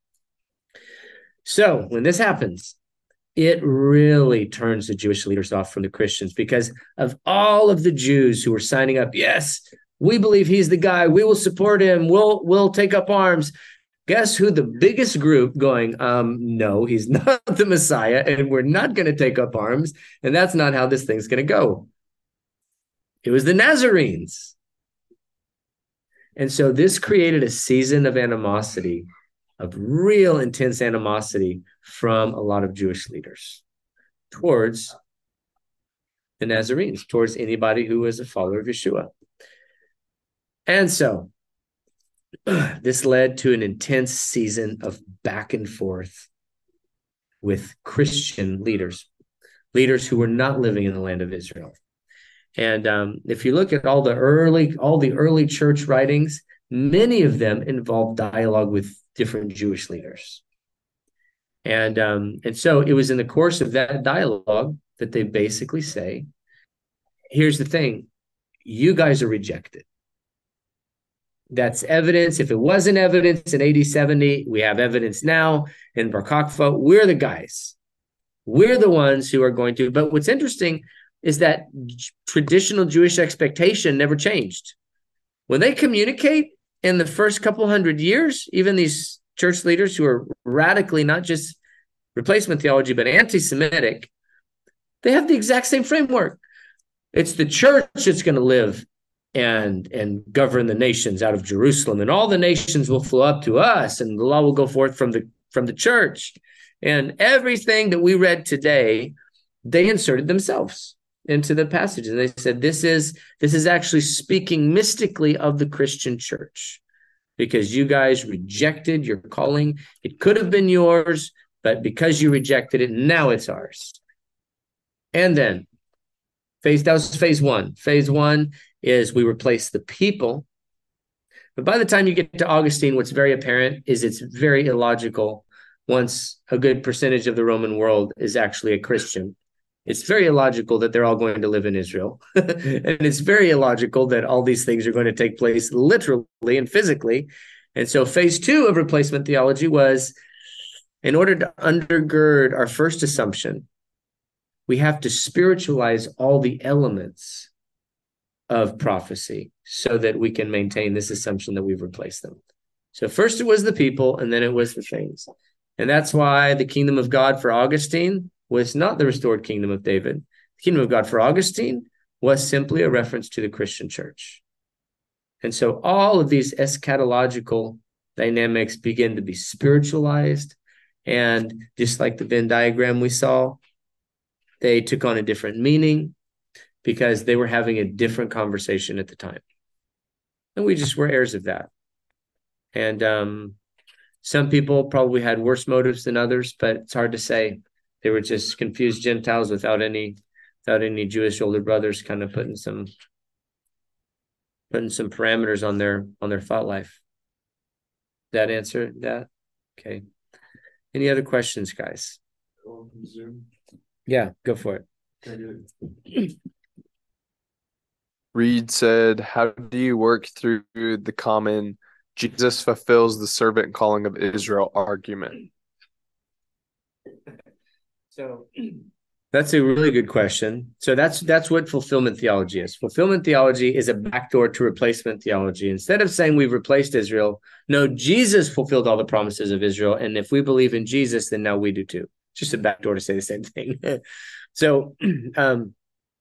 So when this happens, it really turns the Jewish leaders off from the Christians because of all of the Jews who were signing up. Yes, we believe he's the guy. We will support him. We'll we'll take up arms. Guess who the biggest group going, um, no, he's not the Messiah, and we're not going to take up arms, and that's not how this thing's going to go. It was the Nazarenes. And so this created a season of animosity, of real intense animosity from a lot of Jewish leaders towards the Nazarenes, towards anybody who was a follower of Yeshua. And so this led to an intense season of back and forth with Christian leaders, leaders who were not living in the land of Israel. And um, if you look at all the early, all the early church writings, many of them involve dialogue with different Jewish leaders. And um, and so it was in the course of that dialogue that they basically say, here's the thing, you guys are rejected. That's evidence. If it wasn't evidence in A D seventy, we have evidence now in Bar Kokhba. We're the guys. We're the ones who are going to. But what's interesting is that traditional Jewish expectation never changed. When they communicate in the first couple hundred years, even these church leaders who are radically not just replacement theology, but anti-Semitic, they have the exact same framework. It's the church that's going to live and and govern the nations out of Jerusalem, and all the nations will flow up to us, and the law will go forth from the from the church. And everything that we read today, they inserted themselves into the passage, and they said this is this is actually speaking mystically of the Christian church, because you guys rejected your calling. It could have been yours, but because you rejected it, now it's ours. And then phase that was phase one. Phase one is we replace the people. But by the time you get to Augustine, what's very apparent is it's very illogical once a good percentage of the Roman world is actually a Christian. It's very illogical that they're all going to live in Israel. And it's very illogical that all these things are going to take place literally and physically. And so phase two of replacement theology was, in order to undergird our first assumption, we have to spiritualize all the elements of prophecy so that we can maintain this assumption that we've replaced them. So first it was the people, and then it was the things. And that's why the kingdom of God for Augustine was not the restored kingdom of David. The kingdom of God for Augustine was simply a reference to the Christian church. And so all of these eschatological dynamics begin to be spiritualized. And just like the Venn diagram we saw, they took on a different meaning because they were having a different conversation at the time. And we just were heirs of that. And um, some people probably had worse motives than others, but it's hard to say. They were just confused Gentiles without any without any Jewish older brothers kind of putting some putting some parameters on their on their thought life. That answer that? Okay. Any other questions, guys? Yeah, go for it. Reed said, how do you work through the common Jesus fulfills the servant calling of Israel argument? So that's a really good question. So that's that's what fulfillment theology is. Fulfillment theology is a backdoor to replacement theology. Instead of saying we've replaced Israel, no, Jesus fulfilled all the promises of Israel. And if we believe in Jesus, then now we do too. Just a backdoor to say the same thing. so um,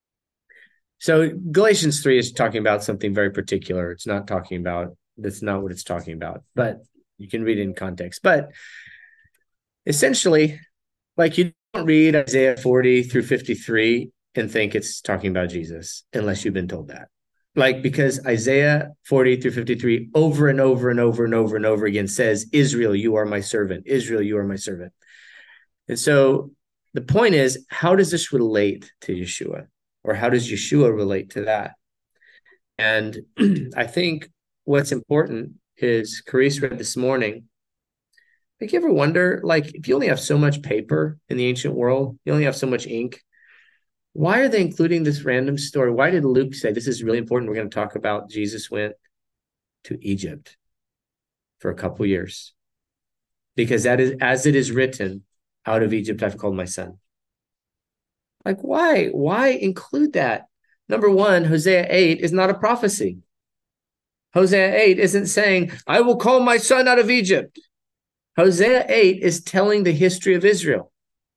so Galatians three is talking about something very particular. It's not talking about, that's not what it's talking about. But you can read it in context. But essentially, like you don't read Isaiah forty through fifty-three and think it's talking about Jesus unless you've been told that. Like, because Isaiah forty through fifty-three over and over and over and over and over again says, Israel, you are my servant. Israel, you are my servant. And so the point is, how does this relate to Yeshua? Or how does Yeshua relate to that? And I think what's important is, Carice read this morning, like, you ever wonder, like, if you only have so much paper in the ancient world, you only have so much ink, why are they including this random story? Why did Luke say this is really important? We're going to talk about Jesus went to Egypt for a couple years. Because that is, as it is written, out of Egypt I've called my son. Like, why? Why include that? Number one, Hosea eight is not a prophecy. Hosea eight isn't saying, I will call my son out of Egypt. Hosea eight is telling the history of Israel.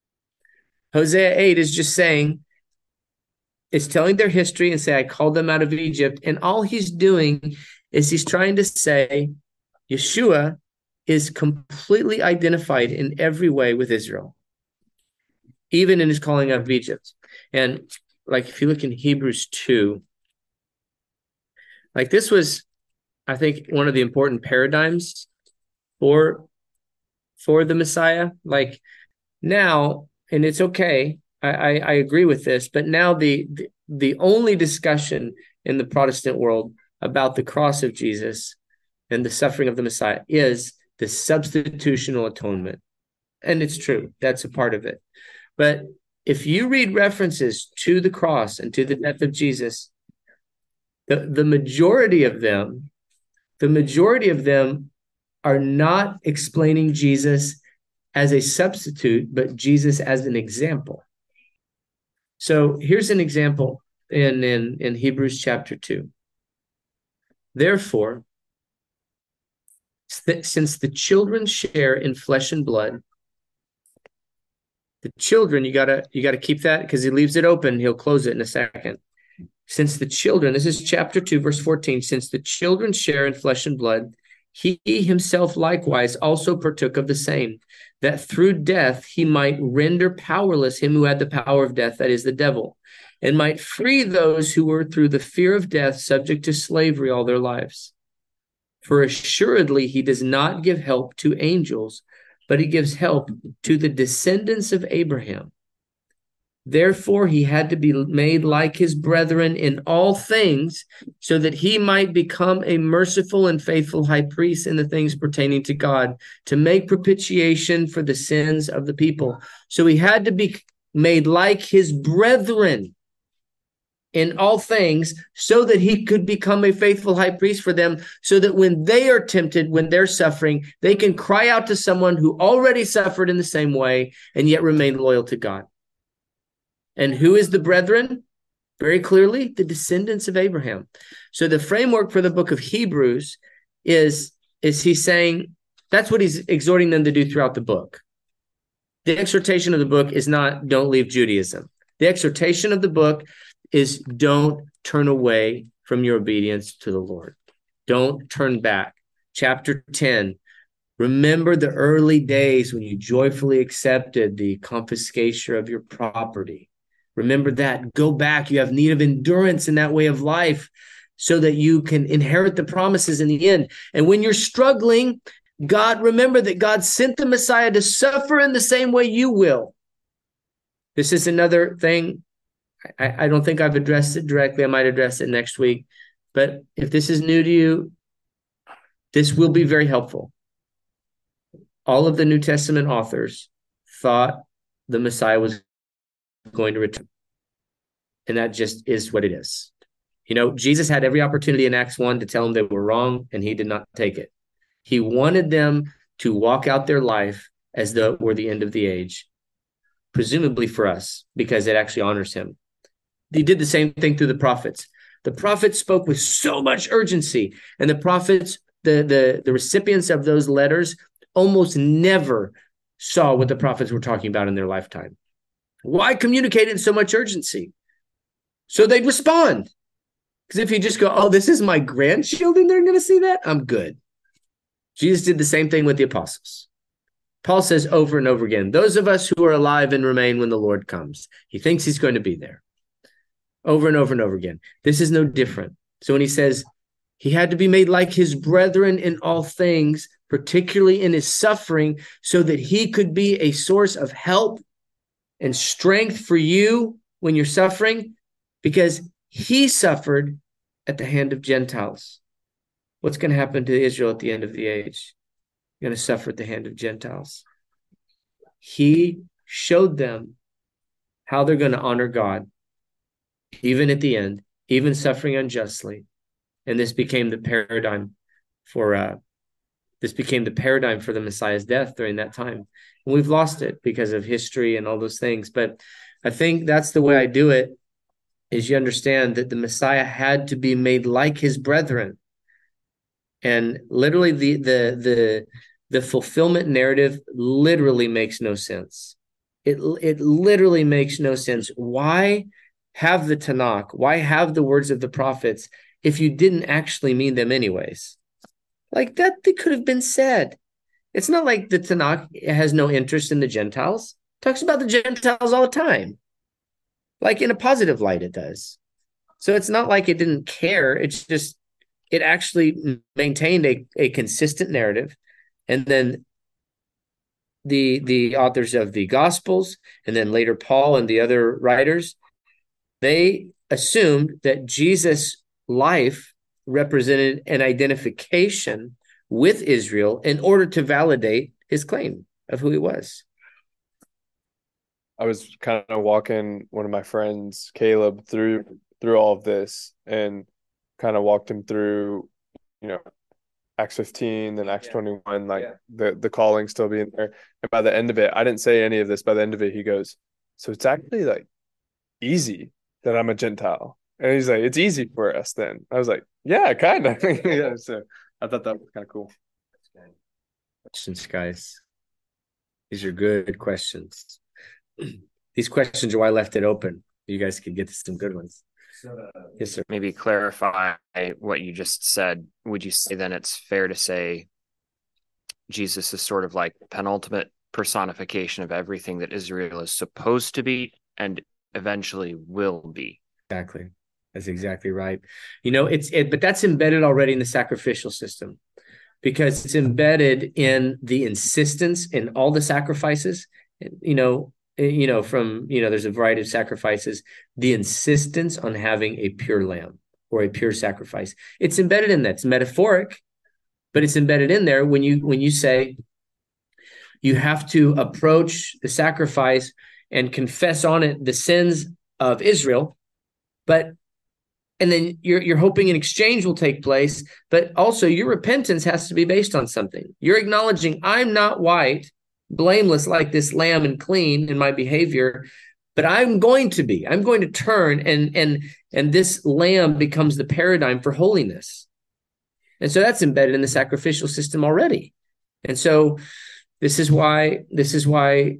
Hosea eight is just saying, it's telling their history and say, I called them out of Egypt. And all he's doing is he's trying to say, Yeshua is completely identified in every way with Israel, even in his calling out of Egypt. And like, if you look in Hebrews two, like, this was, I think, one of the important paradigms for for the Messiah. Like, now, and it's okay, I, I, I agree with this, but now the, the the only discussion in the Protestant world about the cross of Jesus and the suffering of the Messiah is the substitutional atonement. And it's true, that's a part of it. But if you read references to the cross and to the death of Jesus, the, the majority of them, the majority of them are not explaining Jesus as a substitute, but Jesus as an example. So here's an example in, in, in Hebrews chapter two. Therefore, since the children share in flesh and blood, the children, you gotta you gotta keep that, because he leaves it open. He'll close it in a second. Since the children, this is chapter two, verse fourteen, since the children share in flesh and blood, he himself likewise also partook of the same, that through death he might render powerless him who had the power of death, that is, the devil, and might free those who were through the fear of death subject to slavery all their lives. For assuredly he does not give help to angels, but he gives help to the descendants of Abraham. Therefore he had to be made like his brethren in all things, so that he might become a merciful and faithful high priest in the things pertaining to God, to make propitiation for the sins of the people. So he had to be made like his brethren in all things, so that he could become a faithful high priest for them, so that when they are tempted, when they're suffering, they can cry out to someone who already suffered in the same way and yet remain loyal to God. And who is the brethren? Very clearly, the descendants of Abraham. So the framework for the book of Hebrews is, is he's saying, that's what he's exhorting them to do throughout the book. The exhortation of the book is not, don't leave Judaism. The exhortation of the book is, don't turn away from your obedience to the Lord. Don't turn back. Chapter ten, remember the early days when you joyfully accepted the confiscation of your property. Remember that. Go back. You have need of endurance in that way of life so that you can inherit the promises in the end. And when you're struggling, God, remember that God sent the Messiah to suffer in the same way you will. This is another thing. I, I don't think I've addressed it directly. I might address it next week. But if this is new to you, this will be very helpful. All of the New Testament authors thought the Messiah was going to return. And that just is what it is. You know, Jesus had every opportunity in Acts one to tell them they were wrong, and he did not take it. He wanted them to walk out their life as though it were the end of the age, presumably for us, because it actually honors him. He did the same thing through the prophets. The prophets spoke with so much urgency, and the prophets, the, the, the recipients of those letters, almost never saw what the prophets were talking about in their lifetime. Why communicate in so much urgency? So they'd respond. Because if you just go, oh, this is my grandchildren, they're going to see that, I'm good. Jesus did the same thing with the apostles. Paul says over and over again, those of us who are alive and remain when the Lord comes, he thinks he's going to be there. Over and over and over again. This is no different. So when he says he had to be made like his brethren in all things, particularly in his suffering, so that he could be a source of help and strength for you when you're suffering, because he suffered at the hand of Gentiles. What's going to happen to Israel at the end of the age? You're going to suffer at the hand of Gentiles. He showed them how they're going to honor God, even at the end, even suffering unjustly. And this became the paradigm for uh, this became the paradigm for the Messiah's death during that time. And we've lost it because of history and all those things. But I think that's the way I do it, is you understand that the Messiah had to be made like his brethren. And literally the the the the fulfillment narrative literally makes no sense. It it literally makes no sense. Why have the Tanakh? Why have the words of the prophets if you didn't actually mean them anyways? Like that, they could have been said. It's not like the Tanakh has no interest in the Gentiles. It talks about the Gentiles all the time. Like in a positive light, it does. So it's not like it didn't care. It's just, it actually maintained a, a consistent narrative. And then the, the authors of the Gospels, and then later Paul and the other writers, they assumed that Jesus' life represented an identification with Israel in order to validate his claim of who he was. I was kind of walking one of my friends, Caleb, through through all of this, and kind of walked him through, you know, Acts fifteen, then Acts yeah. twenty-one, like yeah. the, the calling still being there. And by the end of it, I didn't say any of this. By the end of it, he goes, so it's actually like easy that I'm a Gentile. And he's like, it's easy for us then. I was like, yeah, kind of. yeah, so I thought that was kind of cool. Questions, guys. These are good questions. These questions are why I left it open. You guys could get to some good ones. Yes, sir. Maybe clarify what you just said. Would you say then it's fair to say Jesus is sort of like penultimate personification of everything that Israel is supposed to be and eventually will be? Exactly. That's exactly right. You know, it's it, but that's embedded already in the sacrificial system, because it's embedded in the insistence in all the sacrifices. You know, you know, from, you know, there's a variety of sacrifices, the insistence on having a pure lamb or a pure sacrifice. It's embedded in that. It's metaphoric, but it's embedded in there when you when you say you have to approach the sacrifice and confess on it the sins of Israel, but and then you're you're hoping an exchange will take place, but also your repentance has to be based on something. You're acknowledging, I'm not white, blameless like this lamb and clean in my behavior, but I'm going to be. I'm going to turn, and and and this lamb becomes the paradigm for holiness. And so that's embedded in the sacrificial system already. And so this is why this is why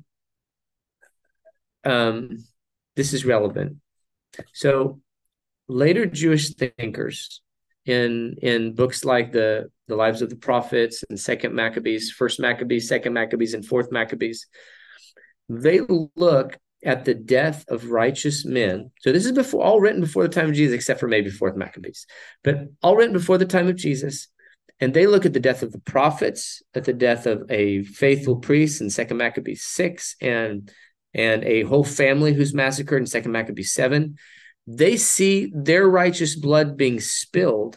um, this is relevant. So later Jewish thinkers in in books like the the Lives of the Prophets and Second Maccabees, First Maccabees, Second Maccabees, and Fourth Maccabees, they look at the death of righteous men. So this is before, all written before the time of Jesus, except for maybe Fourth Maccabees, but all written before the time of Jesus. And they look at the death of the prophets, at the death of a faithful priest in Second Maccabees six, and and a whole family who's massacred in Second Maccabees seven. They see their righteous blood being spilled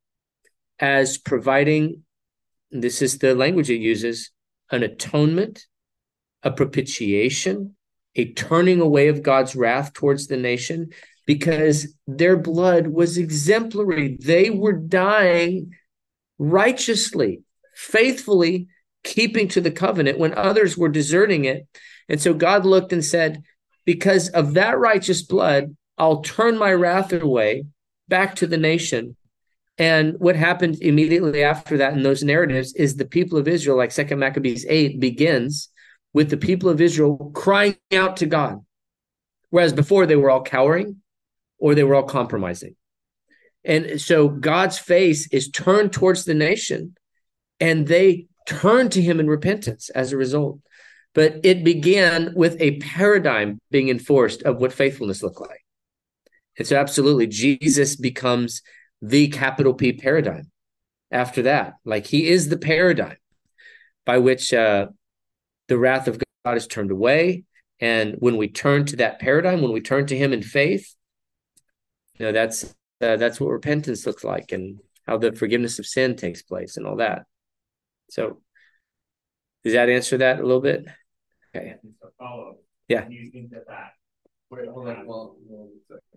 as providing, this is the language it uses, an atonement, a propitiation, a turning away of God's wrath towards the nation, because their blood was exemplary. They were dying righteously, faithfully, keeping to the covenant when others were deserting it. And so God looked and said, because of that righteous blood, I'll turn my wrath away back to the nation. And what happened immediately after that in those narratives is the people of Israel, like Second Maccabees eight, begins with the people of Israel crying out to God. Whereas before they were all cowering or they were all compromising. And so God's face is turned towards the nation, and they turn to him in repentance as a result. But it began with a paradigm being enforced of what faithfulness looked like. And so absolutely, Jesus becomes the capital P paradigm after that. Like, he is the paradigm by which uh, the wrath of God is turned away. And when we turn to that paradigm, when we turn to him in faith, you know, that's uh, that's what repentance looks like, and how the forgiveness of sin takes place and all that. So does that answer that a little bit? Okay. Follow. Yeah. Do you think that that? Wait, hold on. Well, well,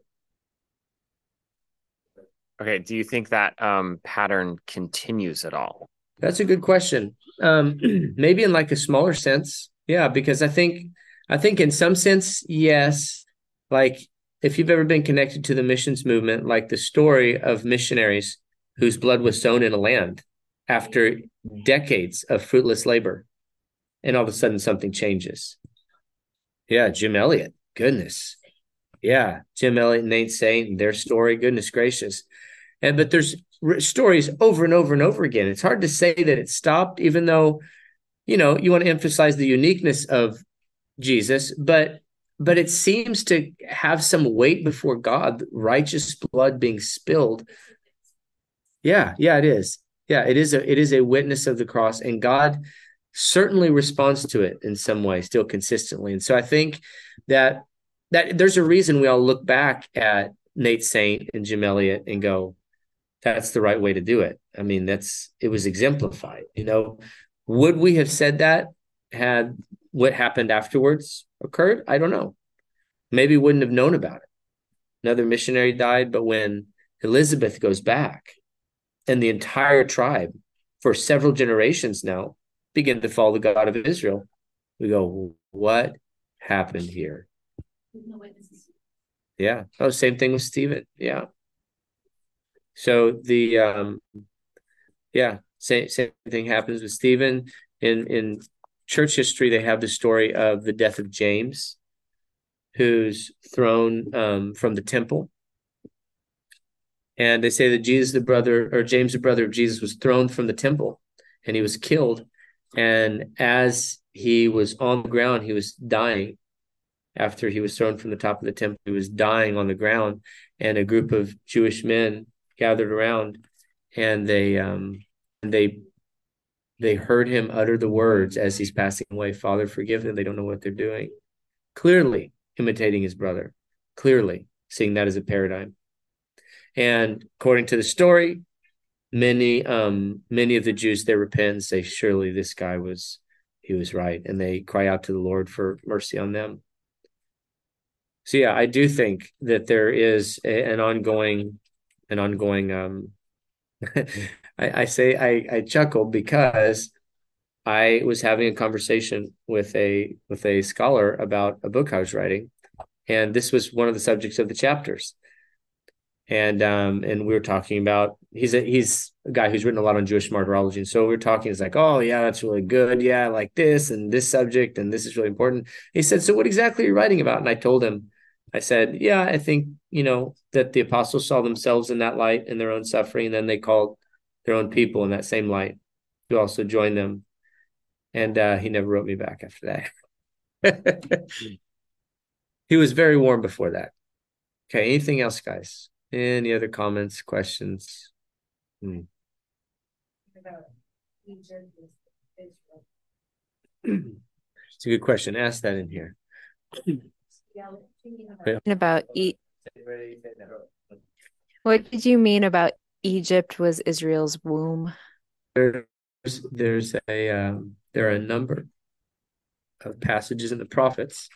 Okay, do you think that um, pattern continues at all? That's a good question. Um, maybe in like a smaller sense. Yeah, because I think I think in some sense, yes. Like, if you've ever been connected to the missions movement, like the story of missionaries whose blood was sown in a land after decades of fruitless labor, and all of a sudden something changes. Yeah, Jim Elliot, goodness. Yeah, Jim Elliot and Nate Saint, their story, goodness gracious. And but there's r- stories over and over and over again. It's hard to say that it stopped, even though, you know, you want to emphasize the uniqueness of Jesus, but but it seems to have some weight before God, righteous blood being spilled. Yeah, yeah, it is. Yeah, it is a it is a witness of the cross, and God certainly responds to it in some way, still consistently. And so I think that that there's a reason we all look back at Nate Saint and Jim Elliot and go, that's the right way to do it. I mean, that's it was exemplified. You know, would we have said that had what happened afterwards occurred? I don't know. Maybe wouldn't have known about it. Another missionary died, but when Elizabeth goes back and the entire tribe for several generations now begin to follow the God of Israel, we go, what happened here? Yeah. Oh, same thing with Stephen. Yeah. So the um, yeah, same same thing happens with Stephen. In in church history, they have the story of the death of James, who's thrown um, from the temple. And they say that Jesus, the brother, or James, the brother of Jesus, was thrown from the temple, and he was killed. And as he was on the ground, he was dying. After he was thrown from the top of the temple, he was dying on the ground, and a group of Jewish men gathered around, and they um and they they heard him utter the words as he's passing away, Father, forgive them, they don't know what they're doing. Clearly imitating his brother, clearly seeing that as a paradigm. And according to the story, many um many of the Jews there repent and say, surely this guy was he was right, and they cry out to the Lord for mercy on them. so yeah, I do think that there is a, an ongoing, an ongoing. Um, I, I say I, I chuckle because I was having a conversation with a with a scholar about a book I was writing, and this was one of the subjects of the chapters. And um, and we were talking about he's a he's a guy who's written a lot on Jewish martyrology, and so we were talking. He's like, "Oh yeah, that's really good. Yeah, I like this and this subject, and this is really important." He said, "So what exactly are you writing about?" And I told him, I said, "Yeah, I think you know that the apostles saw themselves in that light in their own suffering, and then they called their own people in that same light to also join them." And uh, he never wrote me back after that. He was very warm before that. Okay, anything else, guys? Any other comments, questions? Hmm. It's a good question. Ask that in here. About e- what did you mean about Egypt was Israel's womb? There's, there's a um, there are a number of passages in the prophets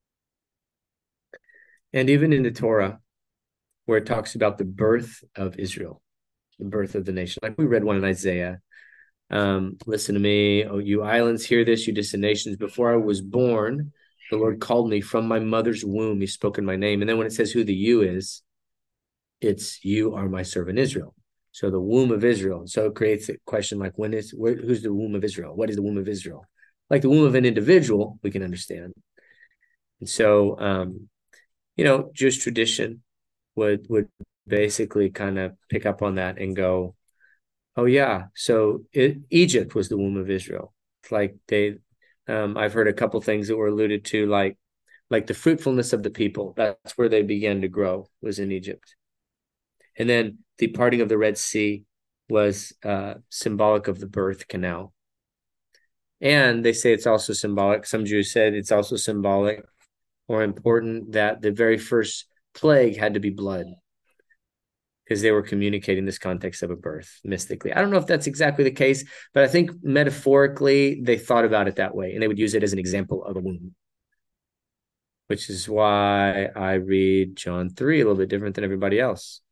and even in the Torah where it talks about the birth of Israel, the birth of the nation. Like we read one in Isaiah. Um, listen to me, oh, you islands, hear this, you distant nations. Before I was born, the Lord called me from my mother's womb. He spoke in my name. And then when it says who the you is, it's you are my servant Israel. So the womb of Israel. So it creates a question like, when is, where, who's the womb of Israel? What is the womb of Israel? Like the womb of an individual, we can understand. And so, um, you know, Jewish tradition would would basically kind of pick up on that and go, oh yeah, so it, Egypt was the womb of Israel. It's like they, um, I've heard a couple things that were alluded to, like like the fruitfulness of the people. That's where they began to grow, was in Egypt. And then the parting of the Red Sea was uh, symbolic of the birth canal. And they say it's also symbolic. Some Jews said it's also symbolic or important that the very first plague had to be blood, because they were communicating this context of a birth mystically. I don't know if that's exactly the case, but I think metaphorically they thought about it that way, and they would use it as an example of a womb, which is why I read John three a little bit different than everybody else.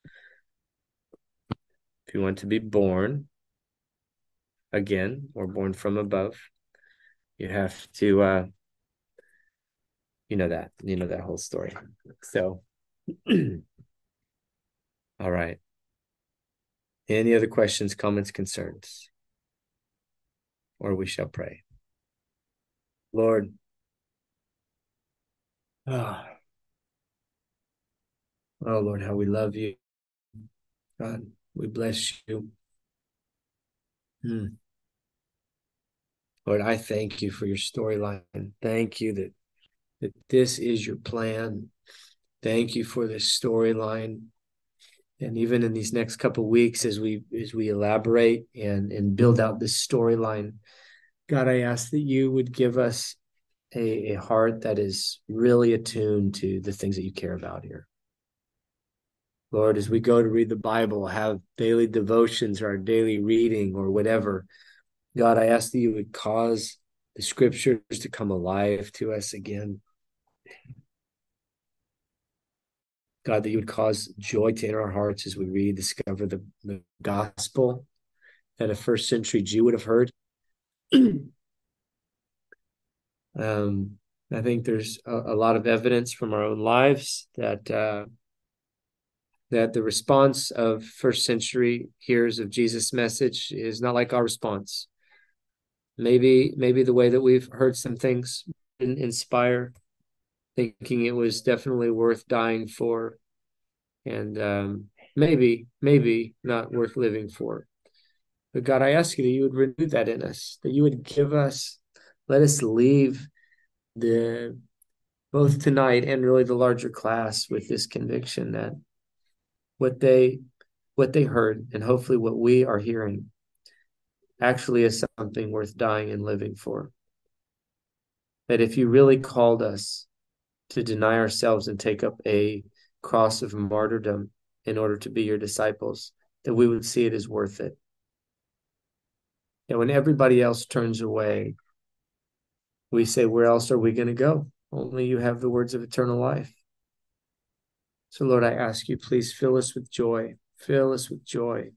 If you want to be born again or born from above, you have to, uh, you know that, you know that whole story. So, all right. Any other questions, comments, concerns? Or we shall pray. Lord, oh, oh Lord, how we love you. God, we bless you. Hmm. Lord, I thank you for your storyline. Thank you that, that this is your plan. Thank you for this storyline. And even in these next couple of weeks, as we as we elaborate and, and build out this storyline, God, I ask that you would give us a, a heart that is really attuned to the things that you care about here. Lord, as we go to read the Bible, have daily devotions or our daily reading or whatever, God, I ask that you would cause the scriptures to come alive to us again. God, that you would cause joy to enter our hearts as we read, discover the, the gospel that a first century Jew would have heard. um, I think there's a, a lot of evidence from our own lives that uh, that the response of first century hearers of Jesus' message is not like our response. Maybe, maybe the way that we've heard some things in, inspire thinking it was definitely worth dying for, and um, maybe, maybe not worth living for. But God, I ask you that you would renew that in us, that you would give us, let us leave the both tonight and really the larger class with this conviction that what they what they heard, and hopefully what we are hearing, actually is something worth dying and living for. That if you really called us to deny ourselves and take up a cross of martyrdom in order to be your disciples, that we would see it as worth it. And when everybody else turns away, we say, where else are we going to go? Only you have the words of eternal life. So, Lord, I ask you, please fill us with joy. Fill us with joy.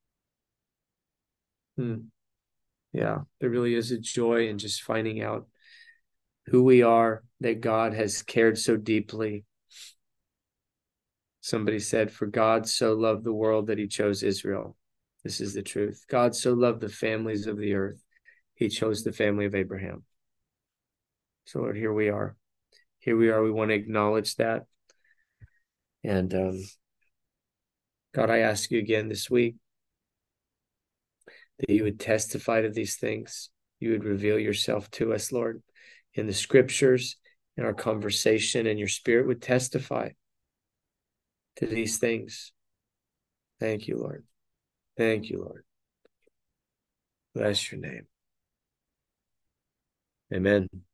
Hmm. Yeah, there really is a joy in just finding out who we are, that God has cared so deeply. Somebody said, for God so loved the world that he chose Israel. This is the truth. God so loved the families of the earth. He chose the family of Abraham. So, Lord, here we are. Here we are. We want to acknowledge that. And um, God, I ask you again this week that you would testify to these things. You would reveal yourself to us, Lord, in the scriptures, in our conversation, and your spirit would testify to these things. Thank you, Lord. Thank you, Lord. Bless your name. Amen.